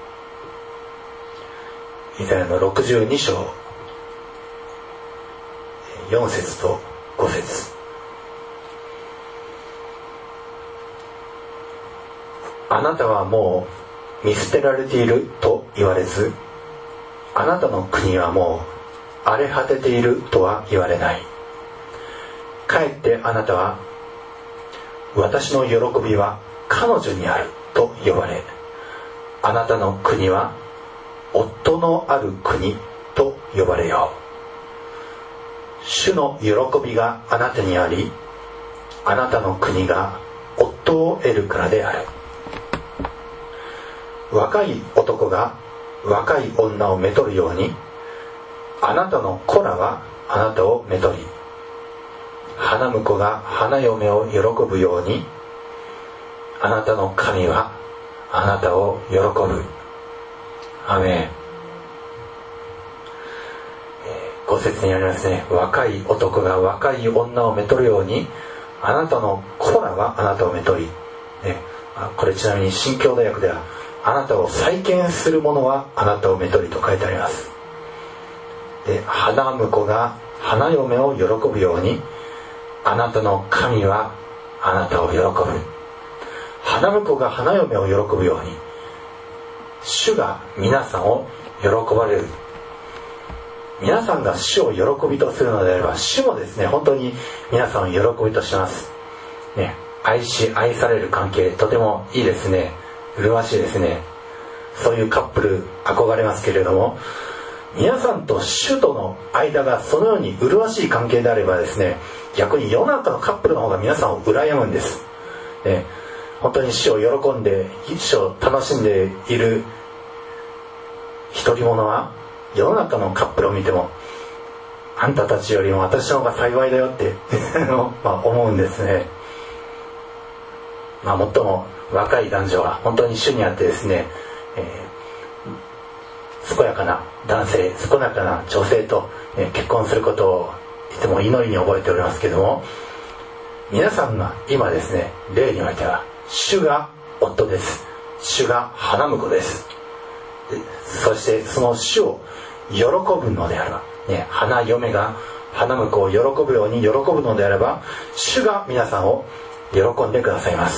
イザヤのろくじゅうに章よん節とご節。あなたはもう見捨てられていると言われず、あなたの国はもう荒れ果てているとは言われない。かえってあなたは、私の喜びは彼女にあると呼ばれ、あなたの国は夫のある国と呼ばれよう。主の喜びがあなたにあり、あなたの国が夫を得るからである。若い男が若い女をめとるように、あなたの子らはあなたをめとり、花婿が花嫁を喜ぶように、あなたの神はあなたを喜ぶ。アメン。ご節にありますね。若い男が若い女をめとるように、あなたの子らはあなたをめとり、ね、これちなみに新共同訳では、あなたを再建する者はあなたをめとりと書いてあります。で、花婿が花嫁を喜ぶように、あなたの神はあなたを喜ぶ。花婿が花嫁を喜ぶように、主が皆さんを喜ばれる。皆さんが主を喜びとするのであれば、主もですね、本当に皆さんを喜びとします、ね、愛し愛される関係、とてもいいですね。 麗しいですね。そういうカップル憧れますけれども、皆さんと主との間がそのように麗しい関係であればですね、逆に世の中のカップルの方が皆さんを羨むんです、ね、本当に主を喜んで主を楽しんでいる独り者は世の中のカップルを見ても、あんたたちよりも私の方が幸いだよってまあ思うんですね。まあ、最も若い男女は本当に主にあってですね、えー、健やかな男性、健やかな女性と、えー、結婚することをいつも祈りに覚えておりますけれども、皆さんが今ですね、霊においては主が夫です。主が花婿です。そしてその主を喜ぶのであれば、ね、花嫁が花婿を喜ぶように喜ぶのであれば、主が皆さんを喜んでくださいます。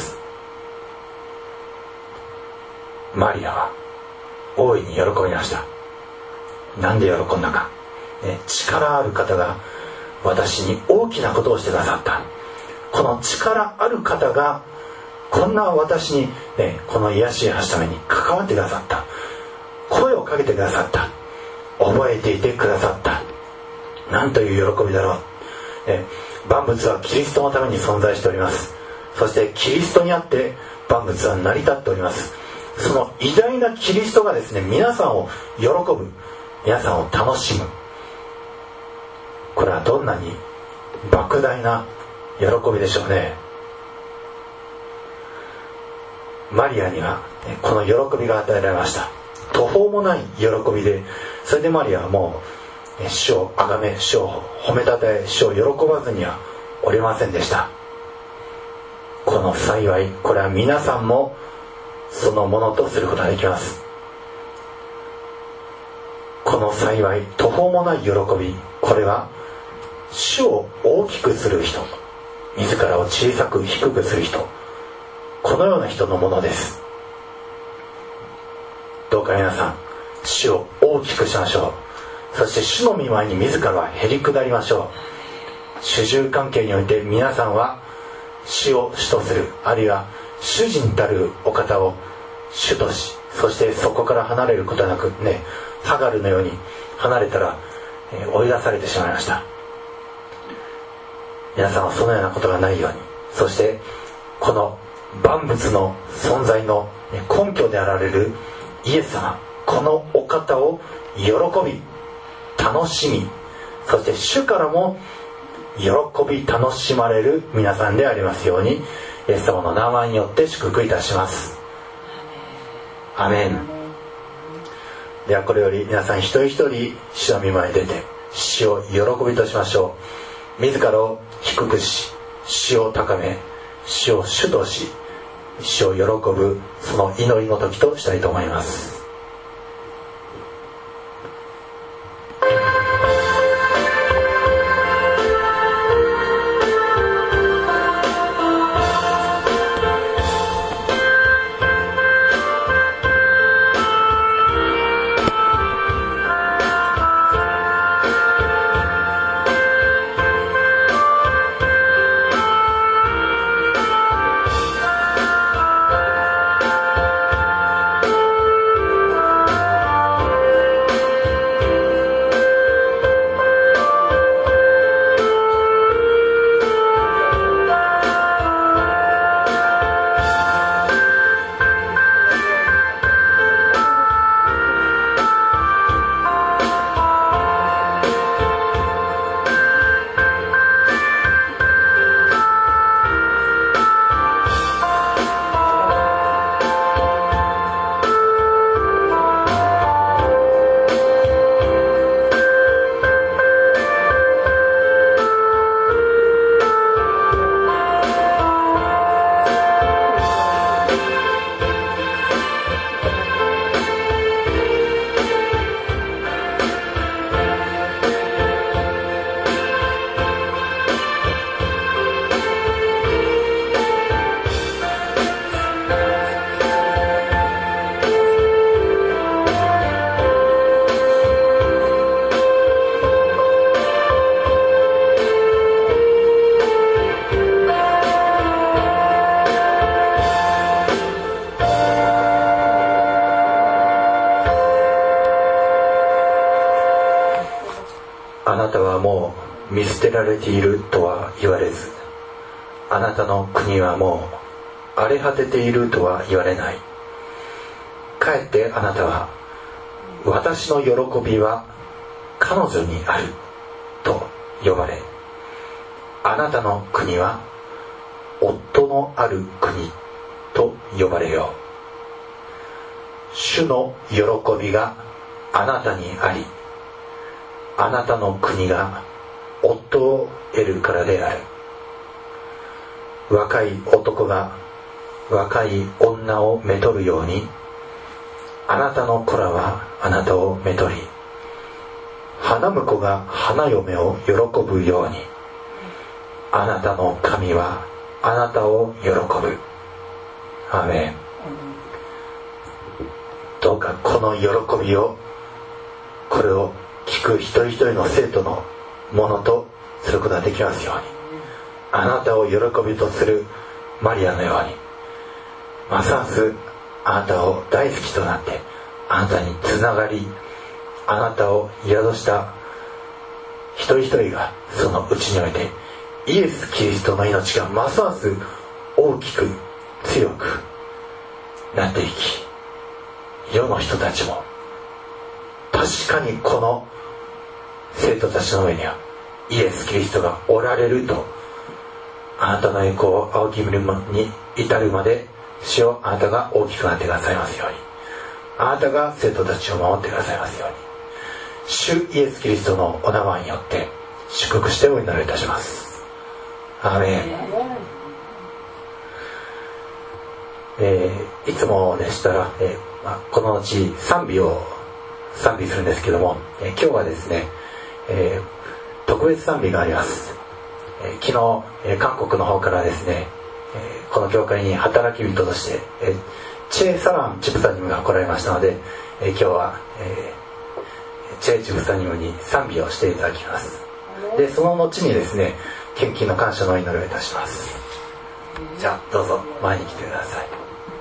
マリアは大いに喜びました。なんで喜んだか、ね、力ある方が私に大きなことをしてくださった。この力ある方がこんな私に、ね、この癒しを発すために関わってくださった。声をかけてくださった。覚えていてくださった。なんという喜びだろう、ね、万物はキリストのために存在しております。そしてキリストにあって万物は成り立っております。その偉大なキリストがですね、皆さんを喜ぶ、皆さんを楽しむ。これはどんなに莫大な喜びでしょうね。マリアにはこの喜びが与えられました。途方もない喜びで、それでマリアはもう主をあがめ、主を褒めたたえ、主を喜ばずにはおりませんでした。この幸い、これは皆さんもそのものとすることができます。この幸い、途方もない喜び、これは主を大きくする人、自らを小さく低くする人、このような人のものです。どうか皆さん、主を大きくしましょう。そして主の御前に自らはへり下りましょう。主従関係において皆さんは主を主とする、あるいは主人たるお方を主とし、そしてそこから離れることなくね、ハガルのように離れたら、えー、追い出されてしまいました。皆さんはそのようなことがないように、そしてこの万物の存在の根拠であられるイエス様、このお方を喜び楽しみ、そして主からも喜び楽しまれる皆さんでありますように、イエス様の名前によって祝福いたします。アメン。ではこれより皆さん一人一人主の御前に出て主を喜びとしましょう。自らを低くし、主を高め、主を主とし、主を喜ぶその祈りの時としたいと思います。 あなたはもう見捨てられているとは言われず、あなたの国はもう荒れ果てているとは言われない。かえってあなたは、私の喜びは彼女にあると呼ばれ、あなたの国は夫のある国と呼ばれよう。主の喜びがあなたにあり、あなたの国が夫を得るからである。若い男が若い女をめとるように、あなたの子らはあなたをめとり、花婿が花嫁を喜ぶように、あなたの神はあなたを喜ぶ。アーメン。どうかこの喜びを、これを聞く一人一人の生徒のものとすることができますように、あなたを喜びとするマリアのように、ますますあなたを大好きとなって、あなたにつながり、あなたを宿した一人一人がそのうちにおいて、イエス・キリストの命がますます大きく強くなっていき、世の人たちも確かにこの生徒たちの上にはイエス・キリストがおられると、あなたの栄光を仰ぎ見るに至るまで、主よ、あなたが大きくなってくださいますように、あなたが生徒たちを守ってくださいますように、主イエス・キリストのお名前によって祝福してお祈りいたします。アーメン。えー、いつもでしたら、えーまあ、この後賛美を賛美するんですけども、えー、今日はですね、えー、特別賛美があります。えー、昨日、えー、韓国の方からですね、えー、この教会に働き人として、えー、チェ・サラン・チプサニムが来られましたので、えー、今日は、えー、チェ・チプサニムに賛美をしていただきます。で、その後にですね、献金の感謝のお祈りをいたします。じゃあどうぞ前に来てください。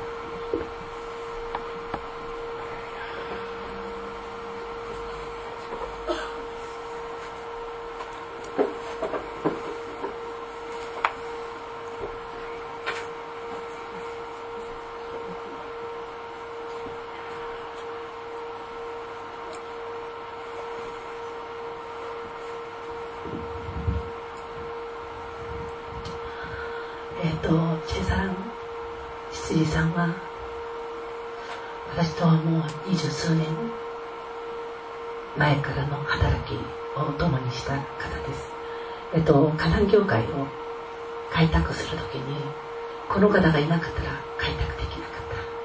さんは私とはもう二十数年前からの働きを共にした方です。えっと河南教会を開拓するときにこの方がいなかったら開拓できなか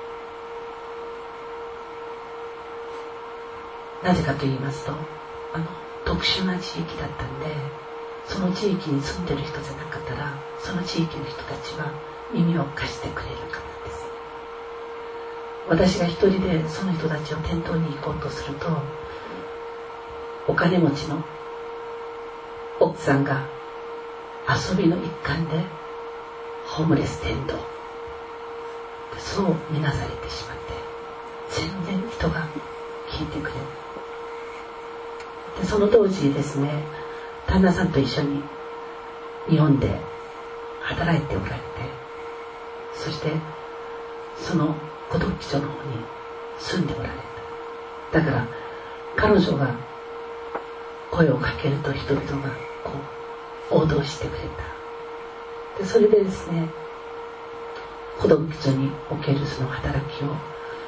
った。なぜかと言いますと、あの特殊な地域だったんで、その地域に住んでる人じゃなかったらその地域の人たちは耳を貸してくれる方です。私が一人でその人たちを店頭に行こうとすると、お金持ちの奥さんが遊びの一環でホームレス店頭、そう見なされてしまって全然人が聞いてくれない。でその当時ですね、旦那さんと一緒に日本で働いておられて、そしてその孤独基地の方に住んでおられた。だから彼女が声をかけると人々がこう応答してくれた。でそれでですね、孤独基地におけるその働きを、うん、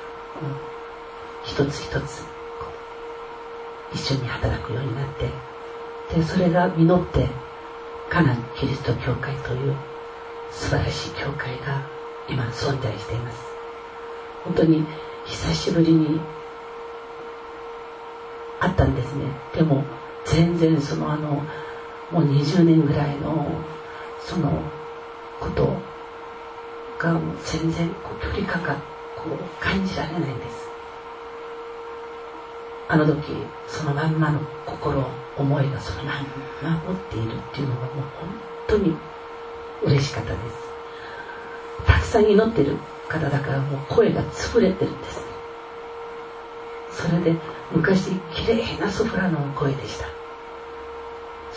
一つ一つこう一緒に働くようになって、でそれが実ってカナンキリスト教会という素晴らしい教会が今存在しています。本当に久しぶりに会ったんですね。でも全然そのあのもうにじゅうねんぐらいのそのことがもう全然こう距離感がこう感じられないんです。あの時そのまんまの心思いがそのまんま持っているっていうのがもう本当に嬉しかったです。たくさん祈ってる方だからもう声が潰れてるんです。それで昔きれいなソプラノの声でした。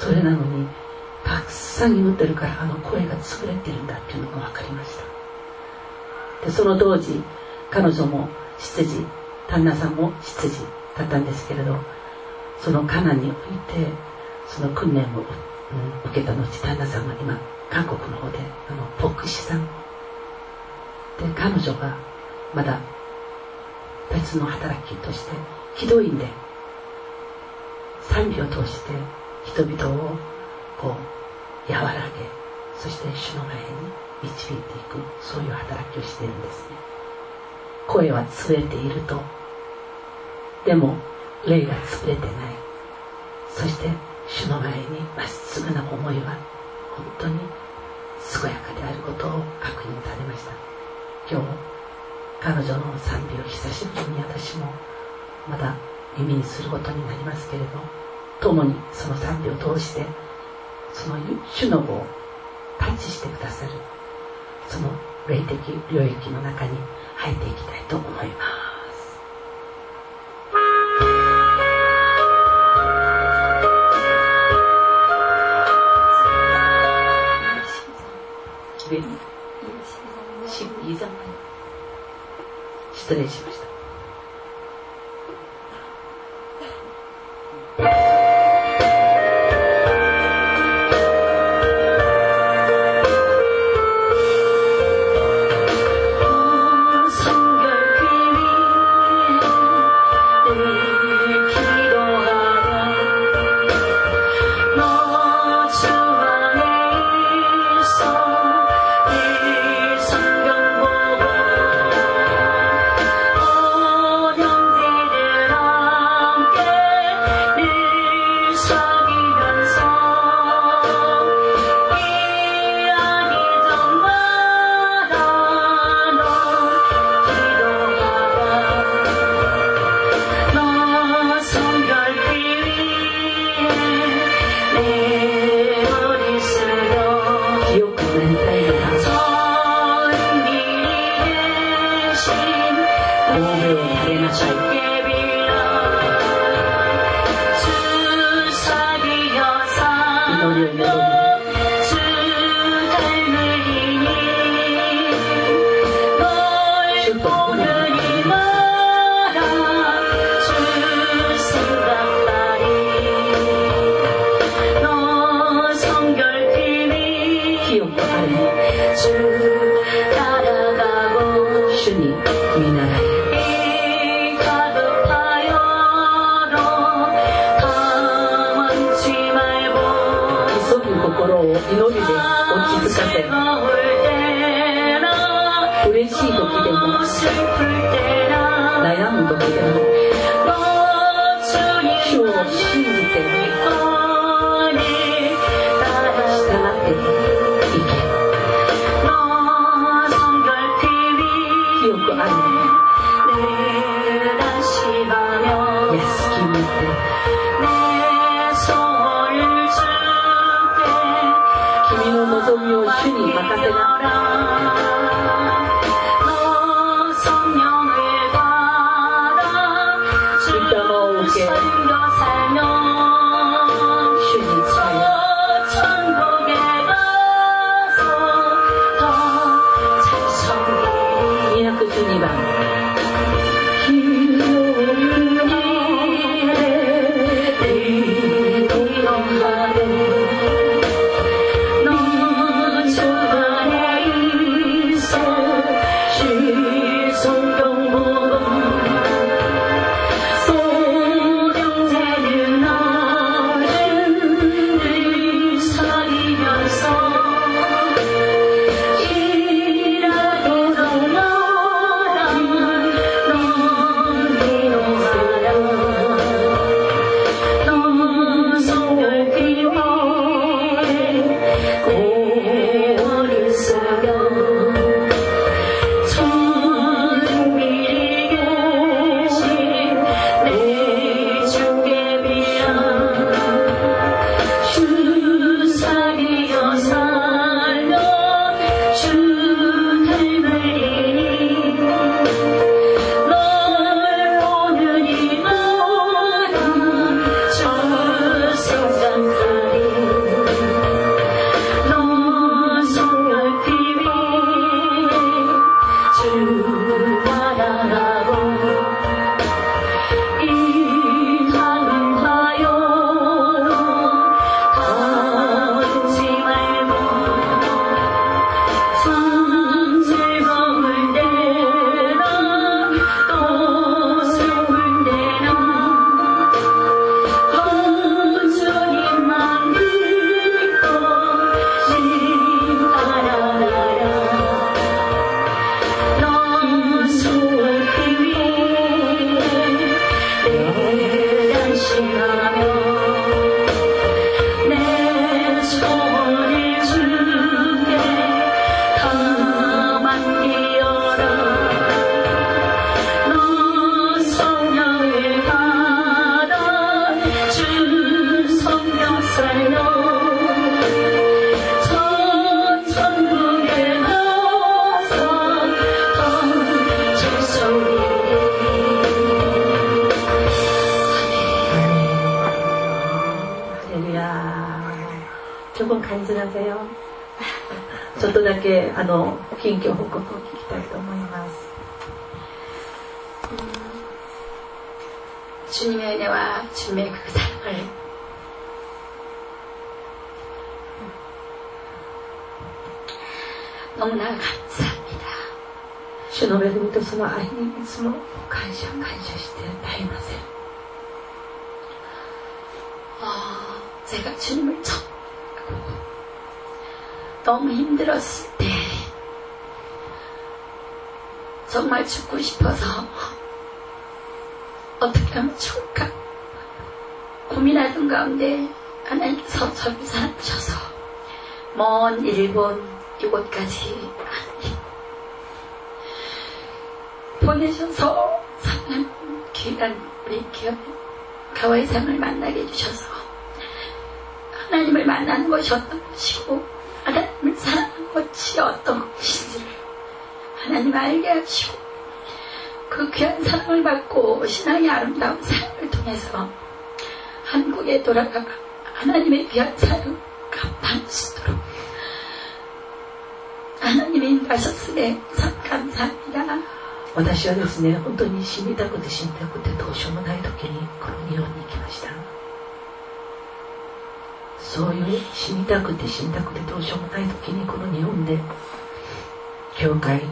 それなのにたくさん祈ってるからあの声が潰れてるんだっていうのが分かりました。でその当時彼女も執事、旦那さんも執事だったんですけれど、そのカナンにおいてその訓練を、うん、受けた後、旦那さんは今韓国の方であの牧師さんで、彼女がまだ別の働きとしてひどいんで賛美を通して人々をこう和らげ、そして主の前に導いていく、そういう働きをしているんですね。声は潰れていると、でも霊が潰れてない、そして主の前にまっすぐな思いは本当に健やかであることを確認されました。今日彼女の賛美を久しぶりに私もまだ耳にすることになりますけれど、共にその賛美を通してその主の語をタッチしてくださる、その霊的領域の中に入っていきたいと思います。失礼しました。 No 十分感じなさよ。ちょっとだけあの近況報告を聞きたいと思います。 주님의 은혜와 주님의 그 사랑을 너무나 감사합니다. 主の恵みとその愛にいつも感謝感謝して絶えません。 어, 제가 주님을 처음 알고 너무 힘들었을 때 정말 죽고 싶어서 어떻게 하면 좋을까 고민하던 가운데 하나님께서 저를 사랑하셔서 먼 일본 이곳까지 보내셔서 사는 귀한 우리 가와이상을 만나게 해주셔서 하나님을 만나는 것이 어떤 것이고 하나님을 사랑하는 것이 어떤 것인지를 하나님 알게 하시고 그 귀한 사랑을 받고 신앙의 아름다운 삶을 통해서 한국에 돌아가 하나님의 귀한 사랑 감당할 수 있도록 하나님이 인도하셨으니 참 감사합니다. 私はですね、本当に死にたくて死にたくてどうしようもない時にこの日本に行きました。そういう死にたくて死にたくてどうしようもない時にこの日本で教会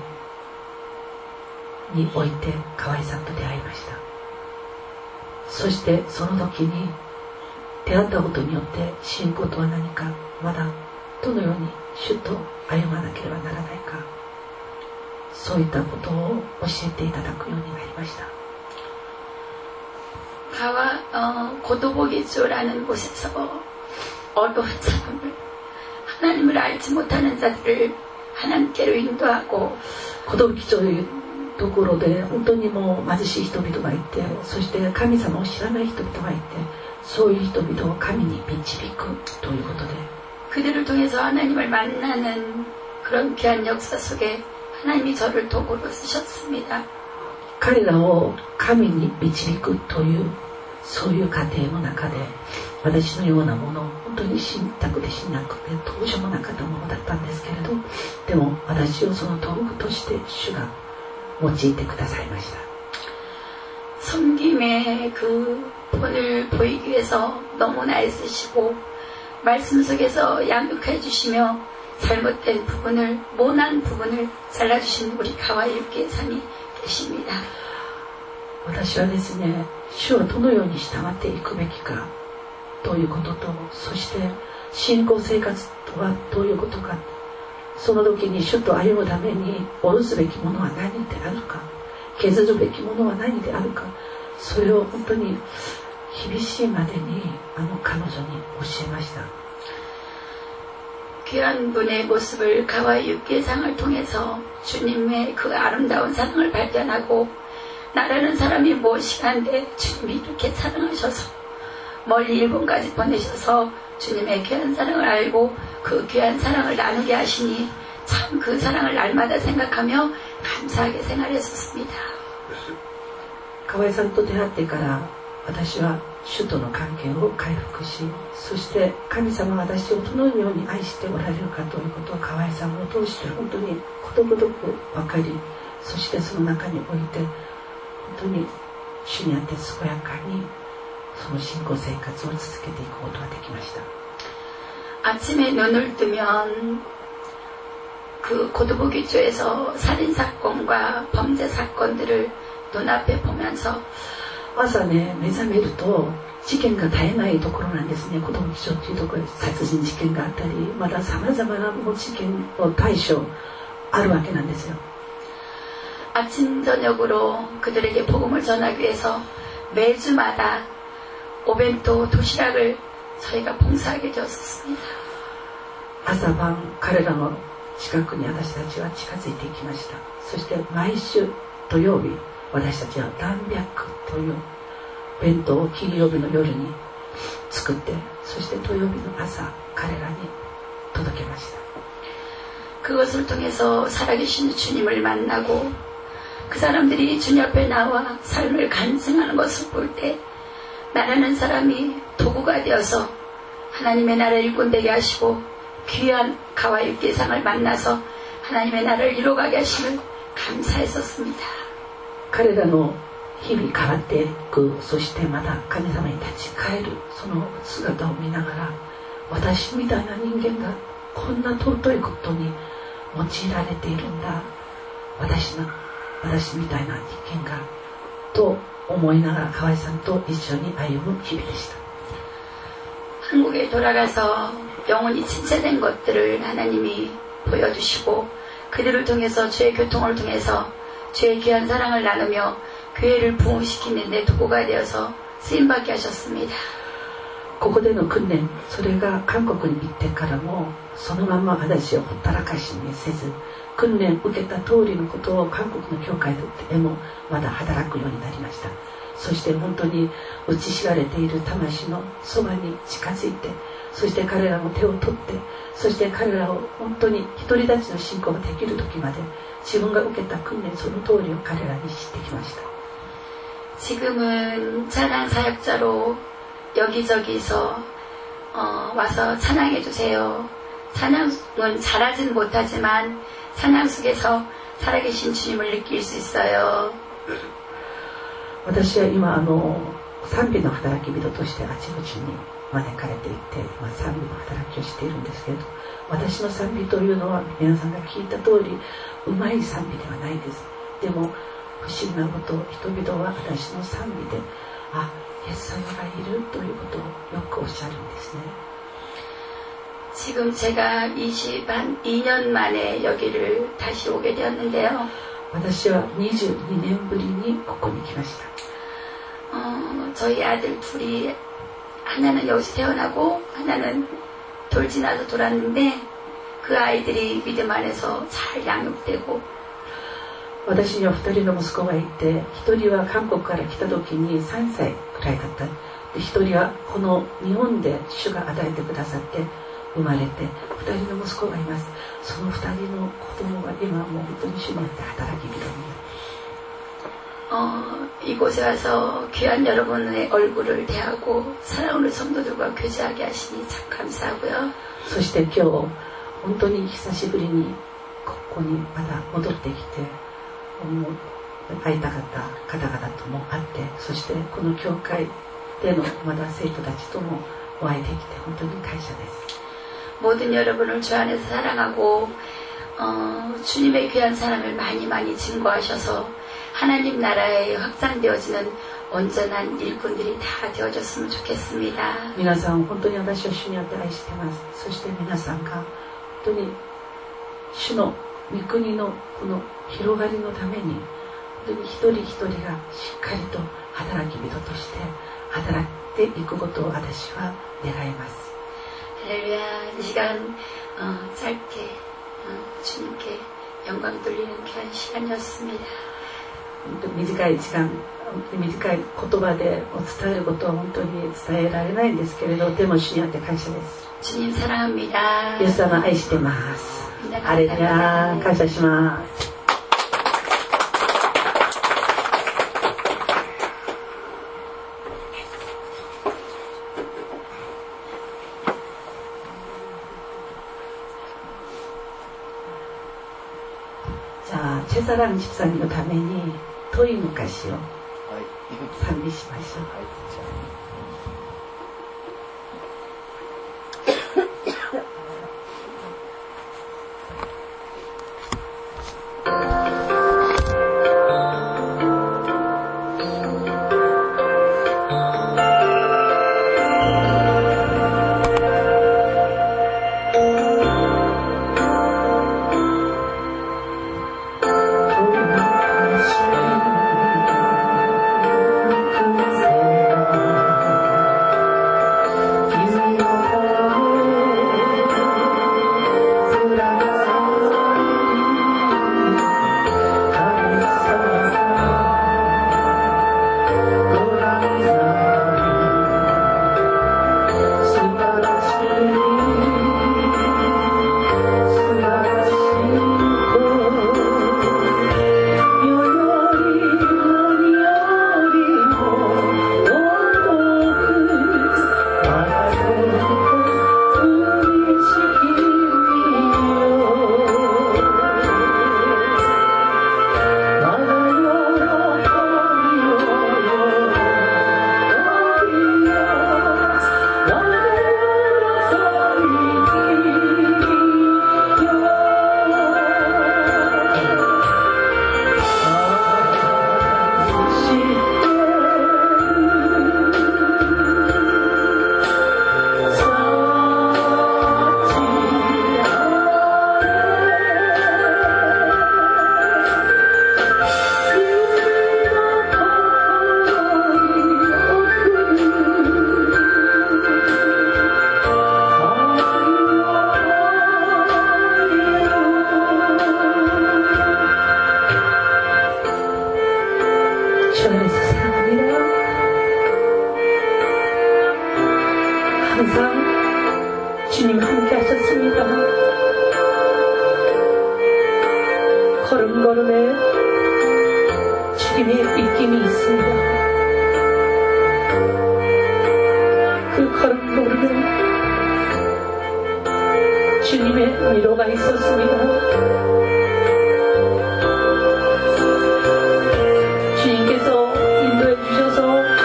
において河合さんと出会いました。そしてその時に出会ったことによって信仰とは何か、まだどのように主と歩まなければならないか、そういったことを教えていただくようになりました。 가와 어, 고도보기조라는 곳에서 어려운 사람을 하나님을 알지 못하는 자들을 하나님께로 인도하고 小道基というところで本当にもう貧しい人々がいて、そして神様を知らない人々がいて、そういう人々を神に導くということで 그들을 통해서 하나님을 만나는 그런 귀한 역사 속에 하나님이 저를 도구로 쓰셨습니다. 彼らを神に導くというそういう過程の中で私のようなもの、本当に死にたくて死になくてどうしようもなかったものだったんですけれど、でも私をその道具として主が用いてくださいました。 섬김의 그 본을 보이기 위해서 너무나 애쓰시고 말씀 속에서 양육해 주시며 잘못된 부분을, 모난 부분을 잘라주신 우리 가와유기사님이 계십니다. 私はですね、主をどのように従っていくべきかということと、そして信仰生活とはどういうことか、その時に主と歩むために下ろすべきものは何であるか、削るべきものは何であるか、それを本当に厳しいまでにあの彼女に教えました。 귀한 분의 모습을 가와 육개상을 통해서 주님의 그 아름다운 사랑을 발견하고 나라는 사람이 무엇이 한데 주님이 이렇게 사랑하셔서 멀리 일본까지 보내셔서 주님의 귀한 사랑을 알고 그 귀한 사랑을 나누게 하시니 참 그 사랑을 날마다 생각하며 감사하게 생활했었습니다. 河合さんと出会ってから私は主との関係を回復し、そして神様が私をどのように愛しておられるかということを河合さんを通して本当にことごとく分かり、そしてその中において本当に主にあって健やかにその信仰生活を続けていくことができました。 아침에 눈을 뜨면 그 고도부기조에서 살인사건과 범죄사건들을 눈앞에 보면서 朝ね、目覚めると事件が絶えないところなんですね。子供基調というところで殺人事件があったり、まださまざまな事件の対処あるわけなんですよ。 아침 저녁으로 그들에게 복음을 전하기 위해서 매주마다 오벤토 도시락을 저희가 봉사하게 되었습니다. 朝晩彼らの近くに私たちは近づいていきました。そして毎週土曜日、私たちは何百という弁当を金曜日の夜に作って、そして土曜日の朝彼らに届けました。 그것을 통해서 살아계신 주님을 만나고 그 사람들이 주님 앞에 나와 삶을 간증하는 것을 볼 때 나라는 사람이 도구가 되어서 하나님의 나라를 일꾼되게 하시고 귀한 가와 육개상을 만나서 하나님의 나라를 이루어가게 하시면 감사했었습니다. 彼らの日々変わっていく、そしてまた神様に立ち返るその姿を見ながら、私みたいな人間がこんな尊いことに用いられているんだ、私の私みたいな人間がと思いながら河合さんと一緒に歩む日々でした。 한국에 돌아가서 영원히 진짜된 것들을 하나님이 보여주시고 그들을 통해서 주의 교통을 통해서 주의 귀한 사랑을 나누며 교회를 부흥시키는 데 도구가 되어서 쓰임받게 하셨습니다. ここでの訓練、それが韓国に行ってからもそのまま私をほったらかしにせず、訓練を受けた通りのことを韓国の教会でもまだ働くようになりました。そして本当に打ちひしがれている魂のそばに近づいて、そして彼らの手を取って、そして彼らを本当に独り立ちの信仰ができる時まで自分が受けた訓練その通りを彼らにしてきました。 지금은 찬양 사역자로 여기저기서 어, 와서 찬양해 주세요. 찬양은 잘하진 못하지만 찬양 속에서 살아계신 주님을 느낄 수 있어요. 私は今あの賛美の働き人としてあちこちに招かれていて、今賛美の働きをしているんですけれど、私の賛美というのは皆さんが聞いた通りうまい賛美ではないです。でも不思議なこと、人々は私の賛美で、あ、イエス様がいるということをよくおっしゃるんですね。 지금 제가 이십 이 년 만에 여기를 다시 오게 되었는데요. 私はにじゅうにねんぶりにここに来ました。 어, 저희 아들 둘이 하나는 여기서 태어나고 하나는 돌지나서 돌았는데 그 아이들이 믿음 안에서 잘 양육되고 私にはふたりの息子がいて、ひとりは韓国から来た時にさんさいくらいだった。で、ひとりはこの日本で主が与えてくださって生まれて、ふたりの息子がいます。そのふたりの子供が今もう本当に主にあって働き人になる。 어, 이곳에 와서 귀한 여러분의 얼굴을 대하고 사랑하는 성도들과 교제하게 하시니 참 감사하고요. そして今日本当に久しぶりにここにまた戻ってきて、会いたかった方々とも会って、そしてこの教会でのまだ生徒たちともお会いできて本当に感謝です。 모든 여러분을 주 안에서 사랑하고 어, 주님의 귀한 사랑을 많이 많이 증거하셔서 하나님 나라에 확장되어지는 온전한 일꾼들이 다 되어졌으면 좋겠습니다. 皆さん本当に私は主にあって愛しています。そして皆さんが本当に主の御国のこの広がりのために本当に一人一人がしっかりと働き人として働いていくことを私は願います。 할렐루야. 이 시간 어, 짧게 어, 주님께 영광 돌리는 귀한 시간이었습니다. 短い時間、短い言葉で伝えることは本当に伝えられないんですけれど、でも主にあって感謝です。 주님 사랑합니다. イエス様愛してます。ハレルヤ、感謝します。 じゃあ최사랑 집사님のために遠い昔を賛美しましょう。 Thank you. 항상 주님 함께 하셨습니다. 걸음걸음에 주님의 입김이 있습니다. 그 걸음걸음에 주님의 위로가 있었습니다. 주님께서 인도해 주셔서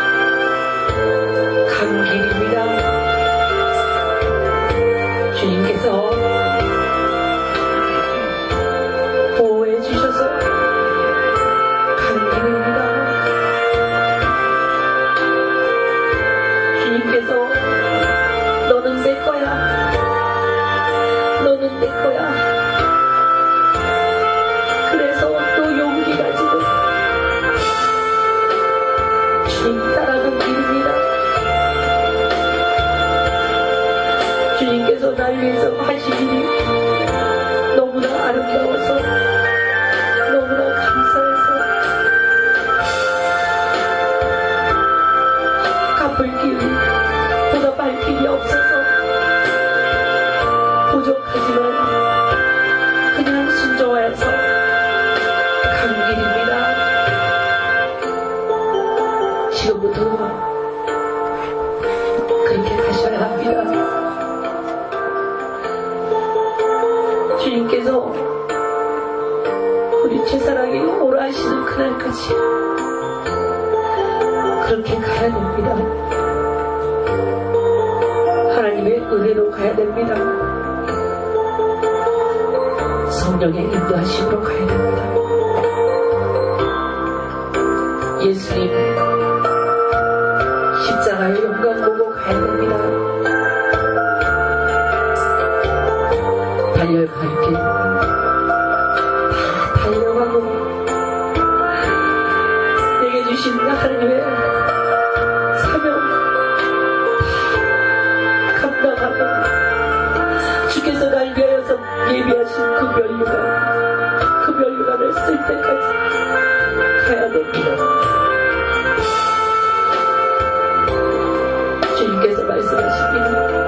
간 길입니다. 주님께서 보호해 주셔서 간 길입니다. 주님께서 너는 내 거야. 너는 내 거야. 그래서 또 용기 가지고 주님 따라간 길입니다. 주님께서 날 위해서 하신 일이 너무나 아름다워서 너무나 감사해서 갚을 길이 보답할 길이 없어서 부족하지만 그냥 순종하여서 간 길입니다. 지금부터 그렇게 가셔야 합니다. 주님께서 우리 제사랑이 오라 하시는 그날까지 그렇게 가야 됩니다. 하나님의 은혜로 가야 됩니다. 성령의 인도하심으로 가야 됩니다. 예수님 십자가의 영광 보고 가야 됩니다. 달려갈 길 다 달려가고 내게 주신 하나님의 사명 다 감당하고 주께서 날 위하여서 예비하신 그 면류관 그 면류관을 쓸 때까지 가야 됩니다. 주님께서 말씀하십니다.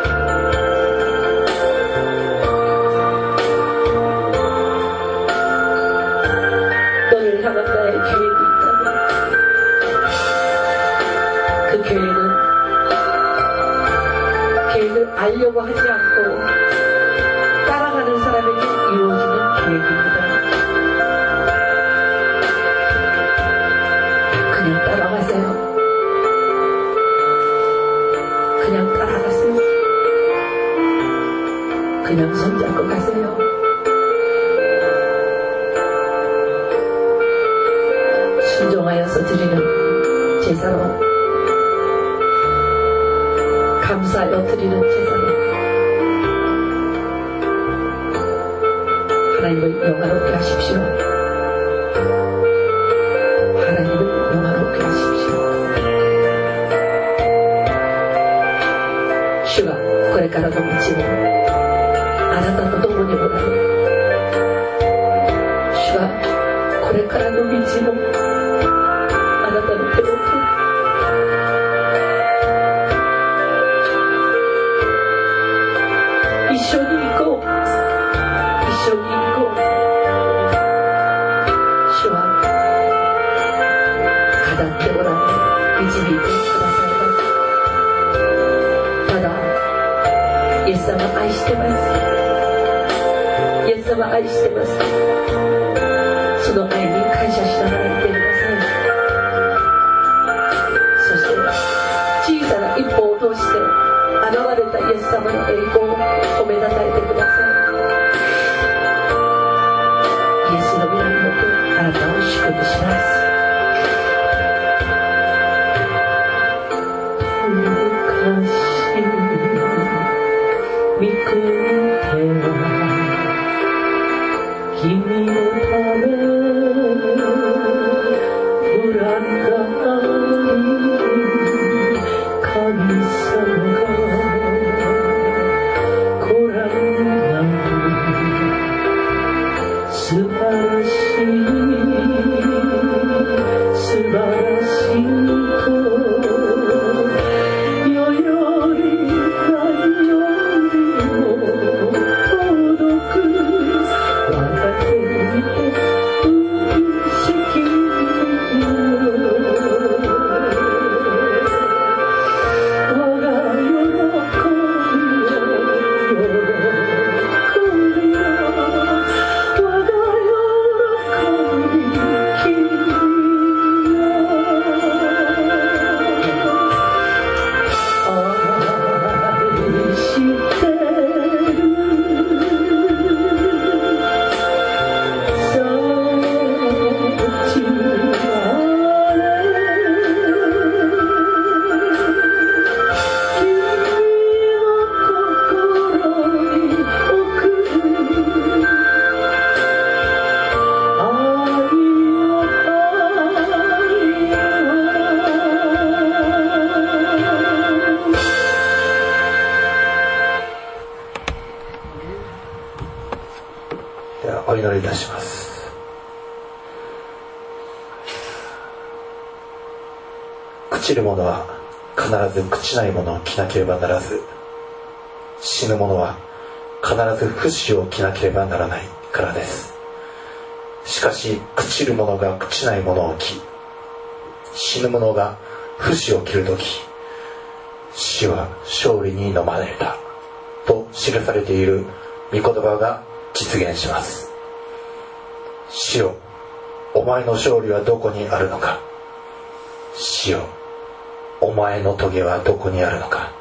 너를 향한 나의 계획이 있다면 그 계획은 계획을 알려고 하지 않고 따라가는 사람에게 이루어지는 계획입니다. 그냥 따라가세요. 그냥 따라가세요. 그냥 손잡고 가세요. 순종하여서 드리는 제사로 감사하여 드리는 제사로 하나님을 영화롭게 하십시오. 하나님을 영화롭게 하십시오. 主がこれからの道をあなたと共におられ主がこれからの道もあなたの手を取り一緒に行こう一緒に行こう主は語っておられ導いてくださいます。ただイエス様愛してます。イエス様愛してます。その愛に感謝しながら言ってください。そして小さな一歩を通して現れたイエス様の栄光を褒めたたえてください。イエスの皆によってあなたを祝福します。御国で君のためブランダ神様が来られ祈りいたします。朽ちる者は必ず朽ちないものを着なければならず、死ぬ者は必ず不死を着なければならないからです。しかし朽ちる者が朽ちないものを着、死ぬ者が不死を着るとき、死は勝利に飲まれたと記されている御言葉が実現します。死よ、お前の勝利はどこにあるのか。死よ、お前の棘はどこにあるのか。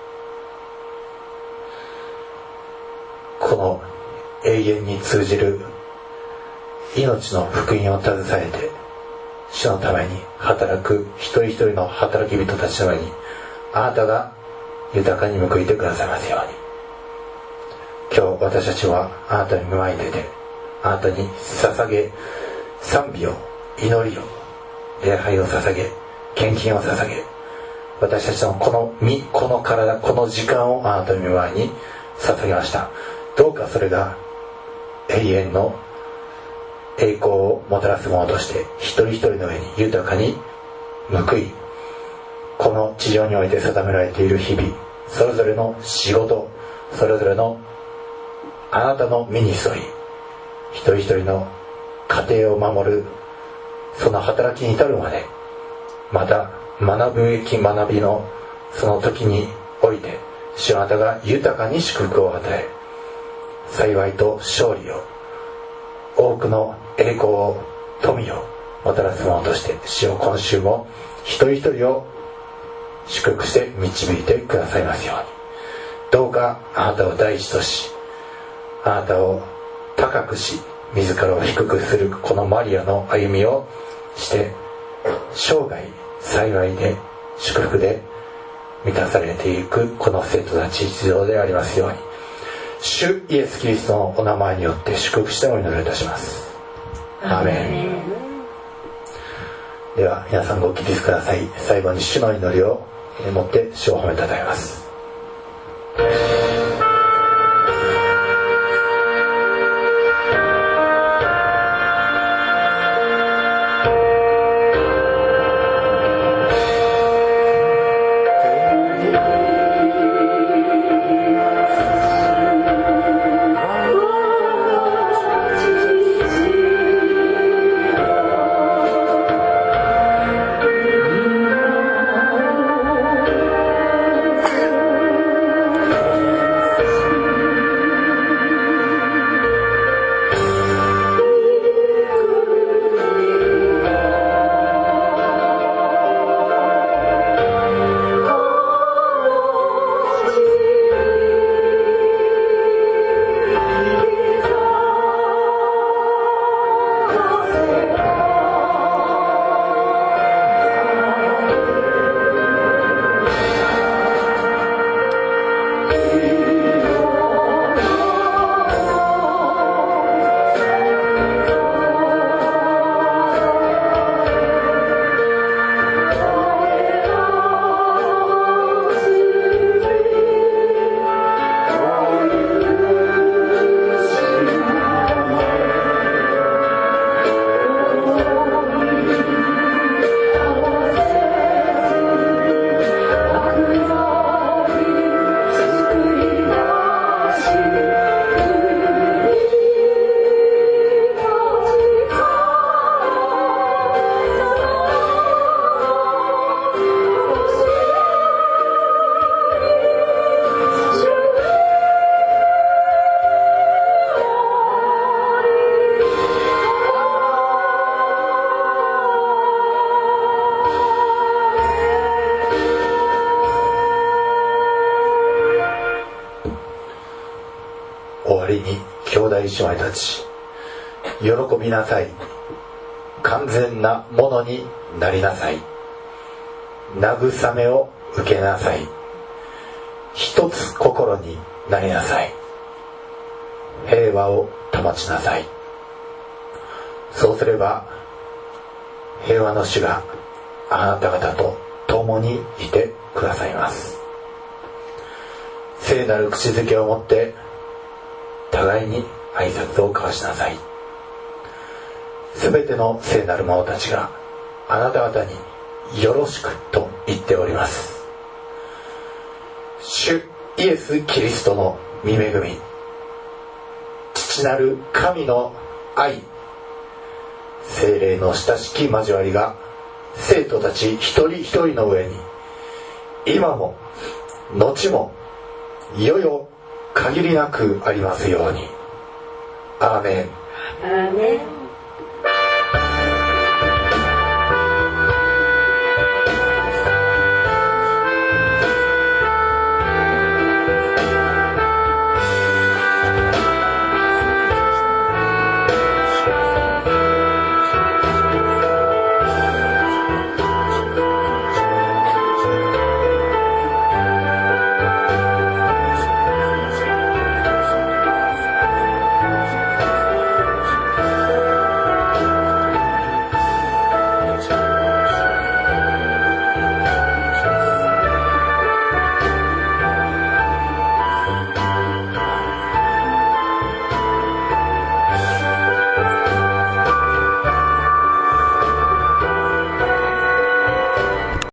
この永遠に通じる命の福音を携えて主のために働く一人一人の働き人たちの上にあなたが豊かに報いてくださいますように。今日私たちはあなたに見舞い出て、あなたに捧げ、賛美を、祈りを、礼拝を捧げ、献金を捧げ、私たちのこの身、この体、この時間をあなたの見舞いに捧げました。どうかそれが永遠の栄光をもたらすものとして一人一人の上に豊かに報い、この地上において定められている日々、それぞれの仕事、それぞれのあなたの身に沿い、一人一人の家庭を守るその働きに至るまで、また学ぶべき学びのその時において主あなたが豊かに祝福を与え、幸いと勝利を、多くの栄光を、富をもたらすものとして、主を今週も一人一人を祝福して導いてくださいますように。どうかあなたを第一とし、あなたを高くし、自らを低くするこのマリアの歩みをして、生涯幸いで祝福で満たされていくこの生徒たち一同でありますように、主イエス・キリストのお名前によって祝福してお祈りいたします。アーメン。では皆さんご起立ください。最後に主の祈りを持って主を褒めたたえます。姉妹たち、喜びなさい。完全なものになりなさい。慰めを受けなさい。一つ心になりなさい。平和を保ちなさい。そうすれば平和の主があなた方と共にいてくださいます。聖なる口づけを持って互いに挨拶を交わしなさい。 すべての聖なる者たちがあなた方によろしくと言っております。主イエス・キリストの御恵み、父なる神の愛、聖霊の親しき交わりが生徒たち一人一人の上に今も後もいよよ限りなくありますように。アーメン。 アーメン。